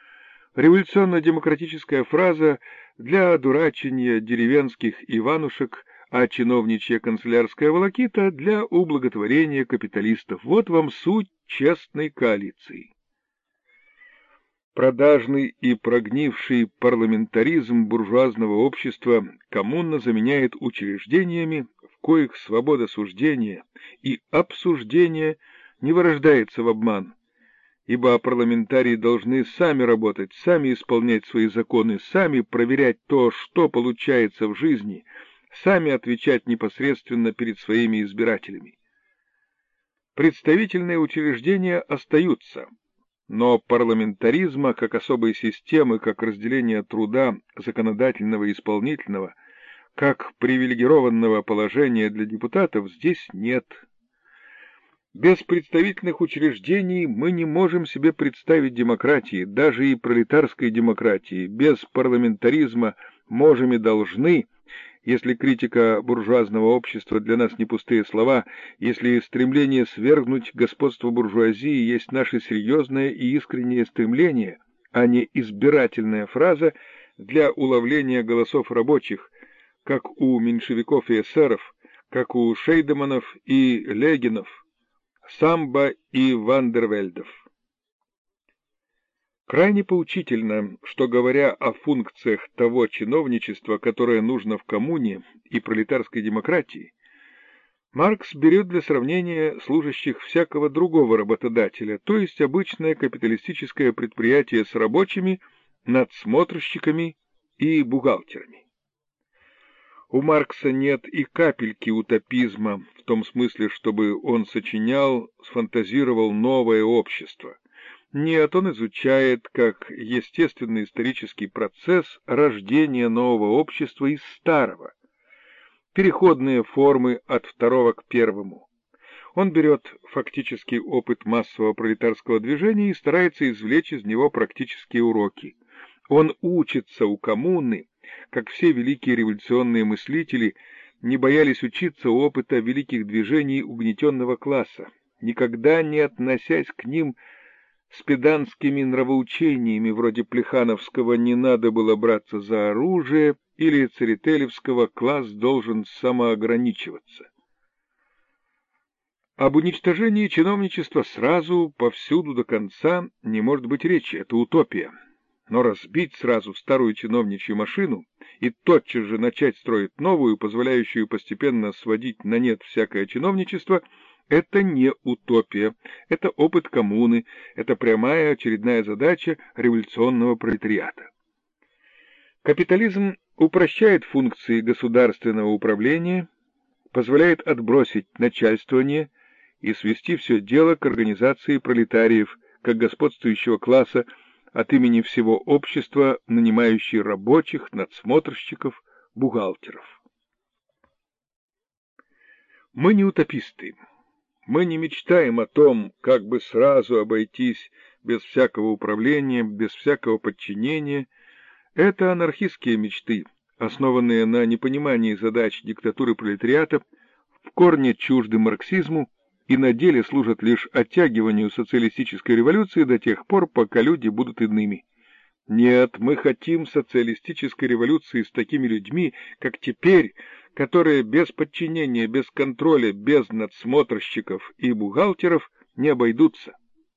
Революционно-демократическая фраза для дурачения деревенских Иванушек, а чиновничья канцелярская волокита для ублаготворения капиталистов. Вот вам суть честной коалиции. Продажный и прогнивший парламентаризм буржуазного общества коммуна заменяет учреждениями, в коих свобода суждения и обсуждения не вырождается в обман, ибо парламентарии должны сами работать, сами исполнять свои законы, сами проверять то, что получается в жизни, сами отвечать непосредственно перед своими избирателями. Представительные учреждения остаются, но парламентаризма, как особой системы, как разделения труда законодательного и исполнительного, как привилегированного положения для депутатов, здесь нет. Без представительных учреждений мы не можем себе представить демократии, даже и пролетарской демократии. Без парламентаризма можем и должны, если критика буржуазного общества для нас не пустые слова, если стремление свергнуть господство буржуазии есть наше серьезное и искреннее стремление, а не избирательная фраза для уловления голосов рабочих, как у меньшевиков и эсеров, как у Шейдеманов и Легинов, Самба и Вандервельдов. Крайне поучительно, что, говоря о функциях того чиновничества, которое нужно в коммуне и пролетарской демократии, Маркс берет для сравнения служащих всякого другого работодателя, то есть обычное капиталистическое предприятие с рабочими, надсмотрщиками и бухгалтерами. У Маркса нет и капельки утопизма, в том смысле, чтобы он сочинял, сфантазировал новое общество. Нет, он изучает как естественный исторический процесс рождения нового общества из старого, переходные формы от второго к первому. Он берет фактический опыт массового пролетарского движения и старается извлечь из него практические уроки. Он учится у коммуны, как все великие революционные мыслители не боялись учиться опыта великих движений угнетенного класса, никогда не относясь к ним с педантскими нравоучениями вроде Плехановского «не надо было браться за оружие» или Церетелевского «класс должен самоограничиваться». Об уничтожении чиновничества сразу, повсюду до конца не может быть речи, это утопия. Но разбить сразу старую чиновничью машину и тотчас же начать строить новую, позволяющую постепенно сводить на нет всякое чиновничество, это не утопия, это опыт коммуны, это прямая очередная задача революционного пролетариата. Капитализм упрощает функции государственного управления, позволяет отбросить начальствование и свести все дело к организации пролетариев, как господствующего класса, от имени всего общества, нанимающий рабочих, надсмотрщиков, бухгалтеров. Мы не утописты. Мы не мечтаем о том, как бы сразу обойтись без всякого управления, без всякого подчинения. Это анархистские мечты, основанные на непонимании задач диктатуры пролетариата, в корне чужды марксизму и на деле служат лишь оттягиванию социалистической революции до тех пор, пока люди будут иными. Нет, мы хотим социалистической революции с такими людьми, как теперь, которые без подчинения, без контроля, без надсмотрщиков и бухгалтеров не обойдутся.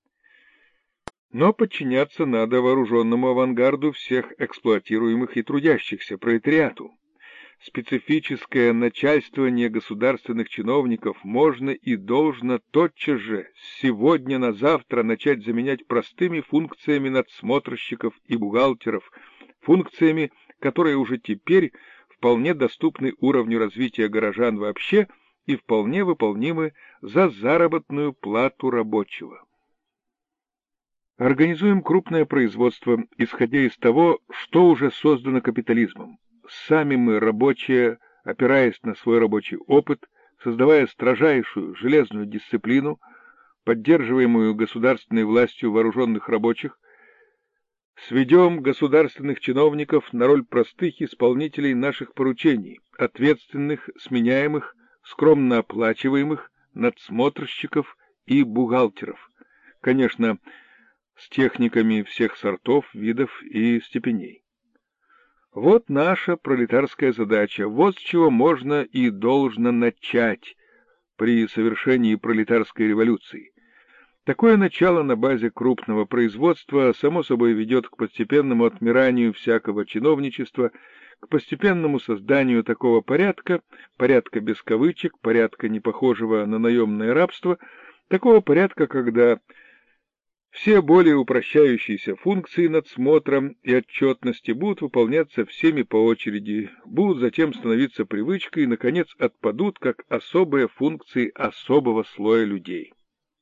Но подчиняться надо вооруженному авангарду всех эксплуатируемых и трудящихся, пролетариату. Специфическое начальствование государственных чиновников можно и должно тотчас же, с сегодня на завтра, начать заменять простыми функциями надсмотрщиков и бухгалтеров, функциями, которые уже теперь вполне доступны уровню развития горожан вообще и вполне выполнимы за заработную плату рабочего. Организуем крупное производство, исходя из того, что уже создано капитализмом. Сами мы, рабочие, опираясь на свой рабочий опыт, создавая строжайшую железную дисциплину, поддерживаемую государственной властью вооруженных рабочих, сведем государственных чиновников на роль простых исполнителей наших поручений, ответственных, сменяемых, скромно оплачиваемых, надсмотрщиков и бухгалтеров. Конечно, с техниками всех сортов, видов и степеней. Вот наша пролетарская задача, вот с чего можно и должно начать при совершении пролетарской революции. Такое начало на базе крупного производства само собой ведет к постепенному отмиранию всякого чиновничества, к постепенному созданию такого порядка, порядка без кавычек, порядка, не похожего на наемное рабство, такого порядка, когда все более упрощающиеся функции надсмотра и отчетности будут выполняться всеми по очереди, будут затем становиться привычкой и, наконец, отпадут как особые функции особого слоя людей.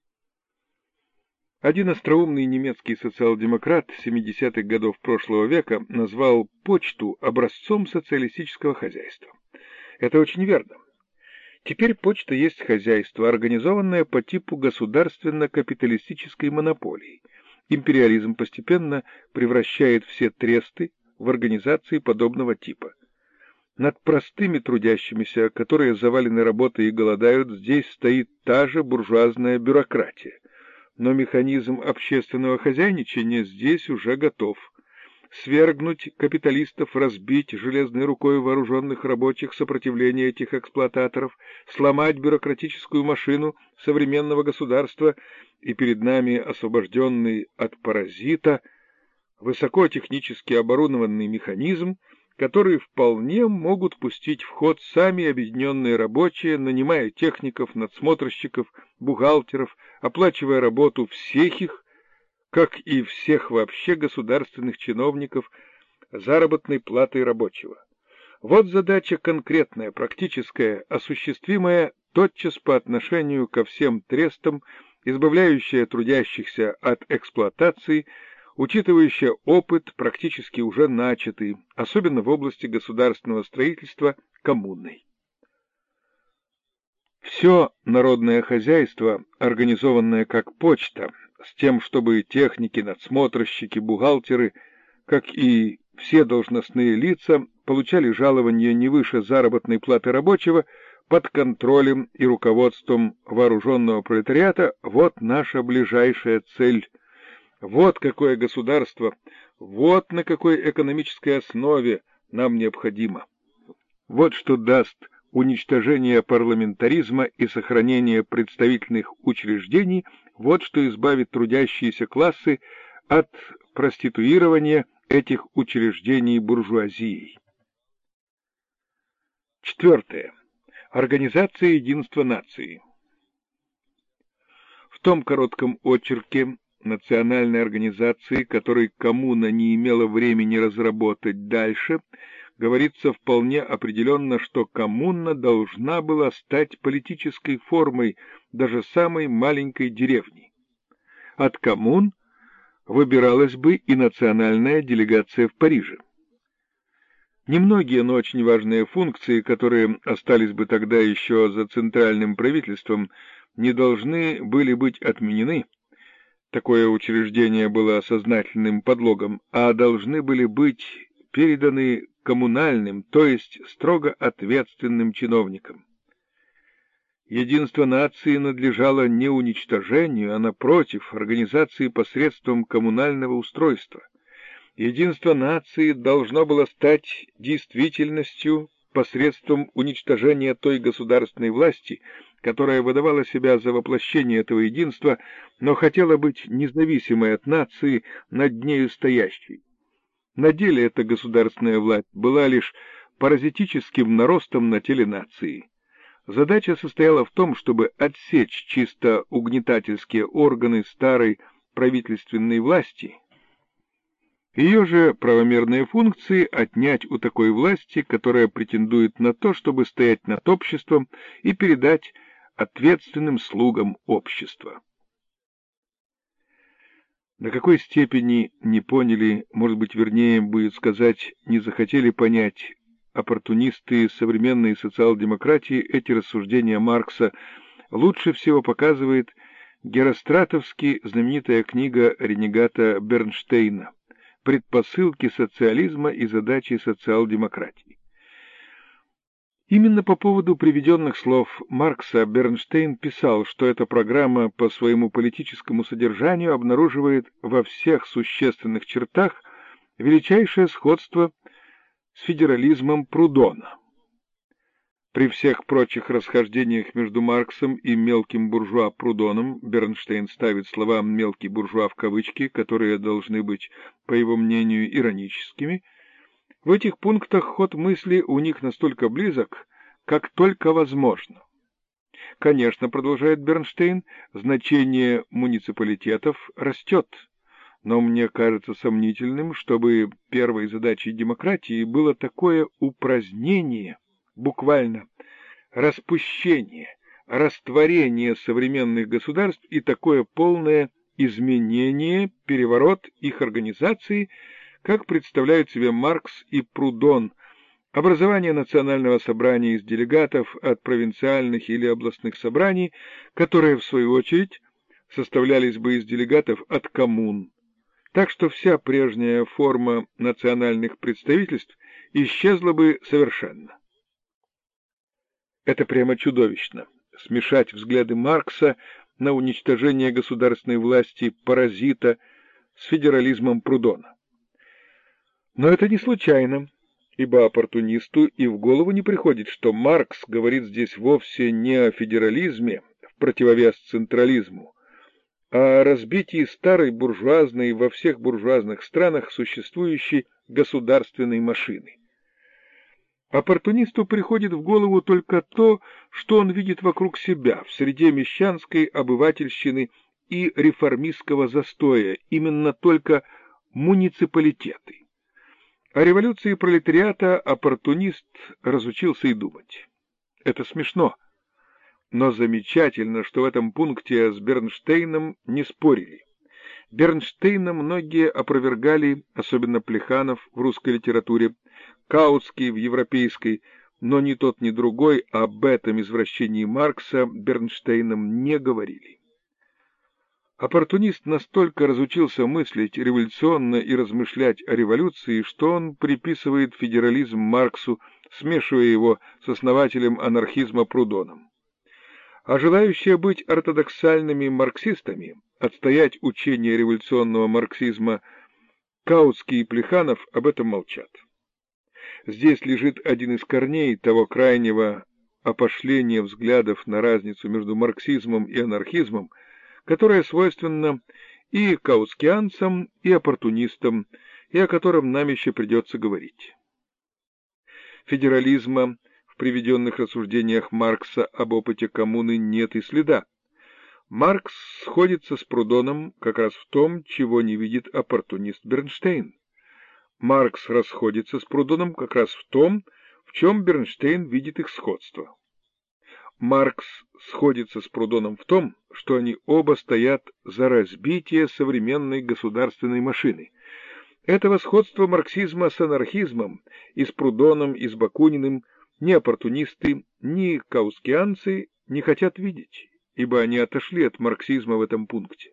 Один остроумный немецкий социал-демократ 70-х годов прошлого века назвал почту образцом социалистического хозяйства. Это очень верно. Теперь почта есть хозяйство, организованное по типу государственно-капиталистической монополии. Империализм постепенно превращает все тресты в организации подобного типа. Над простыми трудящимися, которые завалены работой и голодают, здесь стоит та же буржуазная бюрократия. Но механизм общественного хозяйничания здесь уже готов. Свергнуть капиталистов, разбить железной рукой вооруженных рабочих сопротивление этих эксплуататоров, сломать бюрократическую машину современного государства, и перед нами освобожденный от паразита высокотехнически оборудованный механизм, который вполне могут пустить в ход сами объединенные рабочие, нанимая техников, надсмотрщиков, бухгалтеров, оплачивая работу всех их, как и всех вообще государственных чиновников, заработной платой рабочего. Вот задача конкретная, практическая, осуществимая тотчас по отношению ко всем трестам, избавляющая трудящихся от эксплуатации, учитывающая опыт, практически уже начатый, особенно в области государственного строительства, коммунной. Все народное хозяйство, организованное как почта, с тем, чтобы техники, надсмотрщики, бухгалтеры, как и все должностные лица, получали жалование не выше заработной платы рабочего, под контролем и руководством вооруженного пролетариата, вот наша ближайшая цель. Вот какое государство, вот на какой экономической основе нам необходимо. Вот что даст уничтожение парламентаризма и сохранение представительных учреждений, вот что избавит трудящиеся классы от проституирования этих учреждений буржуазией. Четвертое. Организация единства нации. В том коротком очерке национальной организации, который коммуна не имела времени разработать дальше, говорится вполне определенно, что коммуна должна была стать политической формой даже самой маленькой деревни. От коммун выбиралась бы и национальная делегация в Париже. Немногие, но очень важные функции, которые остались бы тогда еще за центральным правительством, не должны были быть отменены. Такое учреждение было сознательным подлогом, а должны были быть переданы коммунальным, то есть строго ответственным чиновникам. Единство нации надлежало не уничтожению, а напротив, организации посредством коммунального устройства. Единство нации должно было стать действительностью посредством уничтожения той государственной власти, которая выдавала себя за воплощение этого единства, но хотела быть независимой от нации, над нею стоящей. На деле эта государственная власть была лишь паразитическим наростом на теле нации. Задача состояла в том, чтобы отсечь чисто угнетательские органы старой правительственной власти, ее же правомерные функции отнять у такой власти, которая претендует на то, чтобы стоять над обществом и передать ответственным слугам общества. До какой степени не поняли, может быть, вернее будет сказать, не захотели понять оппортунисты современной социал-демократии эти рассуждения Маркса, лучше всего показывает геростратовски знаменитая книга ренегата Бернштейна «Предпосылки социализма и задачи социал-демократии». Именно по поводу приведенных слов Маркса Бернштейн писал, что эта программа по своему политическому содержанию обнаруживает во всех существенных чертах величайшее сходство с федерализмом Прудона. При всех прочих расхождениях между Марксом и мелким буржуа Прудоном Бернштейн ставит слова «мелкий буржуа» в кавычки, которые должны быть, по его мнению, ироническими. В этих пунктах ход мысли у них настолько близок, как только возможно. Конечно, продолжает Бернштейн, значение муниципалитетов растет, но мне кажется сомнительным, чтобы первой задачей демократии было такое упразднение, буквально распущение, растворение современных государств и такое полное изменение, переворот их организации, как представляют себе Маркс и Прудон, образование национального собрания из делегатов от провинциальных или областных собраний, которые, в свою очередь, составлялись бы из делегатов от коммун. Так что вся прежняя форма национальных представительств исчезла бы совершенно. Это прямо чудовищно — смешать взгляды Маркса на уничтожение государственной власти паразита с федерализмом Прудона. Но это не случайно, ибо оппортунисту и в голову не приходит, что Маркс говорит здесь вовсе не о федерализме в противовес централизму, а о разбитии старой буржуазной во всех буржуазных странах существующей государственной машины. Оппортунисту приходит в голову только то, что он видит вокруг себя, в среде мещанской обывательщины и реформистского застоя, именно только муниципалитеты. О революции пролетариата оппортунист разучился и думать. Это смешно, но замечательно, что в этом пункте с Бернштейном не спорили. Бернштейна многие опровергали, особенно Плеханов в русской литературе, Каутский в европейской, но ни тот, ни другой об этом извращении Маркса Бернштейном не говорили. Оппортунист настолько разучился мыслить революционно и размышлять о революции, что он приписывает федерализм Марксу, смешивая его с основателем анархизма Прудоном. А желающие быть ортодоксальными марксистами, отстоять учение революционного марксизма, Каутский и Плеханов об этом молчат. Здесь лежит один из корней того крайнего опошления взглядов на разницу между марксизмом и анархизмом, которое свойственно и каутскианцам, и оппортунистам, и о котором нам еще придется говорить. Федерализма в приведенных рассуждениях Маркса об опыте коммуны нет и следа. Маркс сходится с Прудоном как раз в том, чего не видит оппортунист Бернштейн. Маркс расходится с Прудоном как раз в том, в чем Бернштейн видит их сходство. Маркс сходится с Прудоном в том, что они оба стоят за разбитие современной государственной машины. Этого сходства марксизма с анархизмом и с Прудоном, и с Бакуниным ни оппортунисты, ни каутскианцы не хотят видеть, ибо они отошли от марксизма в этом пункте.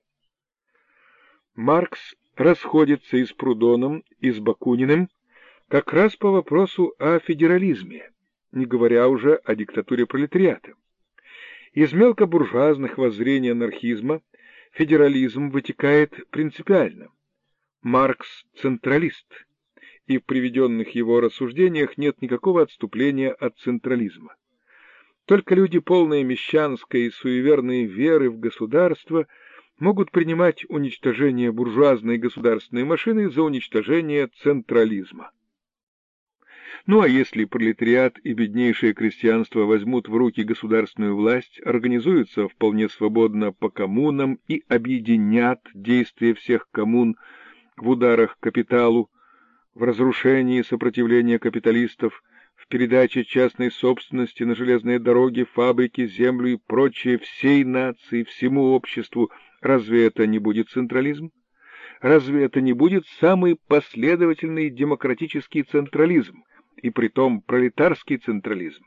Маркс расходится и с Прудоном, и с Бакуниным как раз по вопросу о федерализме, не говоря уже о диктатуре пролетариата. Из мелкобуржуазных воззрений анархизма федерализм вытекает принципиально. Маркс – централист, и в приведенных его рассуждениях нет никакого отступления от централизма. Только люди, полные мещанской и суеверной веры в государство, могут принимать уничтожение буржуазной государственной машины за уничтожение централизма. Ну а если пролетариат и беднейшее крестьянство возьмут в руки государственную власть, организуются вполне свободно по коммунам и объединят действия всех коммун в ударах капиталу, в разрушении сопротивления капиталистов, в передаче частной собственности на железные дороги, фабрики, землю и прочее всей нации, всему обществу, разве это не будет централизм? Разве это не будет самый последовательный демократический централизм, и притом пролетарский централизм?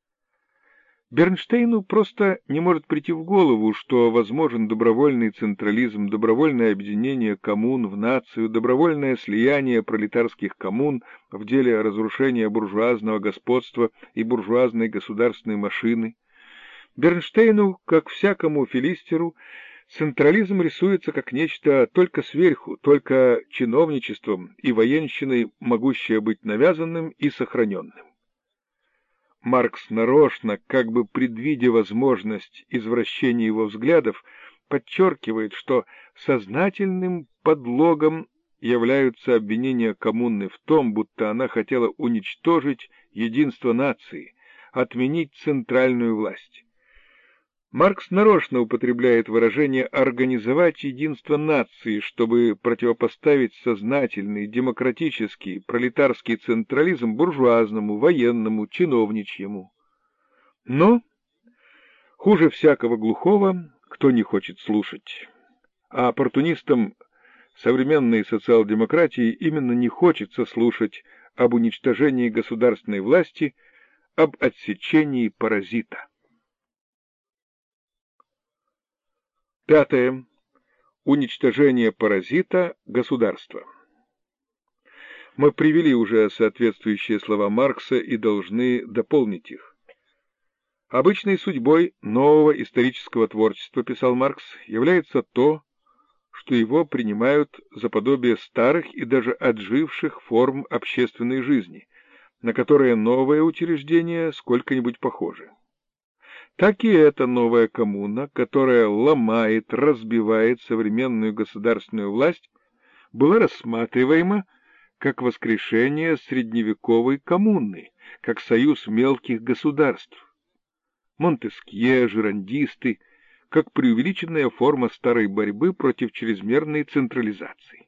Бернштейну просто не может прийти в голову, что возможен добровольный централизм, добровольное объединение коммун в нацию, добровольное слияние пролетарских коммун в деле разрушения буржуазного господства и буржуазной государственной машины. Бернштейну, как всякому филистеру, централизм рисуется как нечто только сверху, только чиновничеством и военщиной, могущее быть навязанным и сохраненным. Маркс нарочно, как бы предвидя возможность извращения его взглядов, подчеркивает, что сознательным подлогом являются обвинения коммуны в том, будто она хотела уничтожить единство нации, отменить центральную власть. Маркс нарочно употребляет выражение «организовать единство нации», чтобы противопоставить сознательный, демократический, пролетарский централизм буржуазному, военному, чиновничьему. Но хуже всякого глухого, кто не хочет слушать. А оппортунистам современной социал-демократии именно не хочется слушать об уничтожении государственной власти, об отсечении паразита. Пятое. Уничтожение паразита государства. Мы привели уже соответствующие слова Маркса и должны дополнить их. Обычной судьбой нового исторического творчества, писал Маркс, является то, что его принимают за подобие старых и даже отживших форм общественной жизни, на которые новое учреждение сколько-нибудь похоже. Так и эта новая коммуна, которая ломает, разбивает современную государственную власть, была рассматриваема как воскрешение средневековой коммуны, как союз мелких государств. Монтескье, жирандисты, как преувеличенная форма старой борьбы против чрезмерной централизации.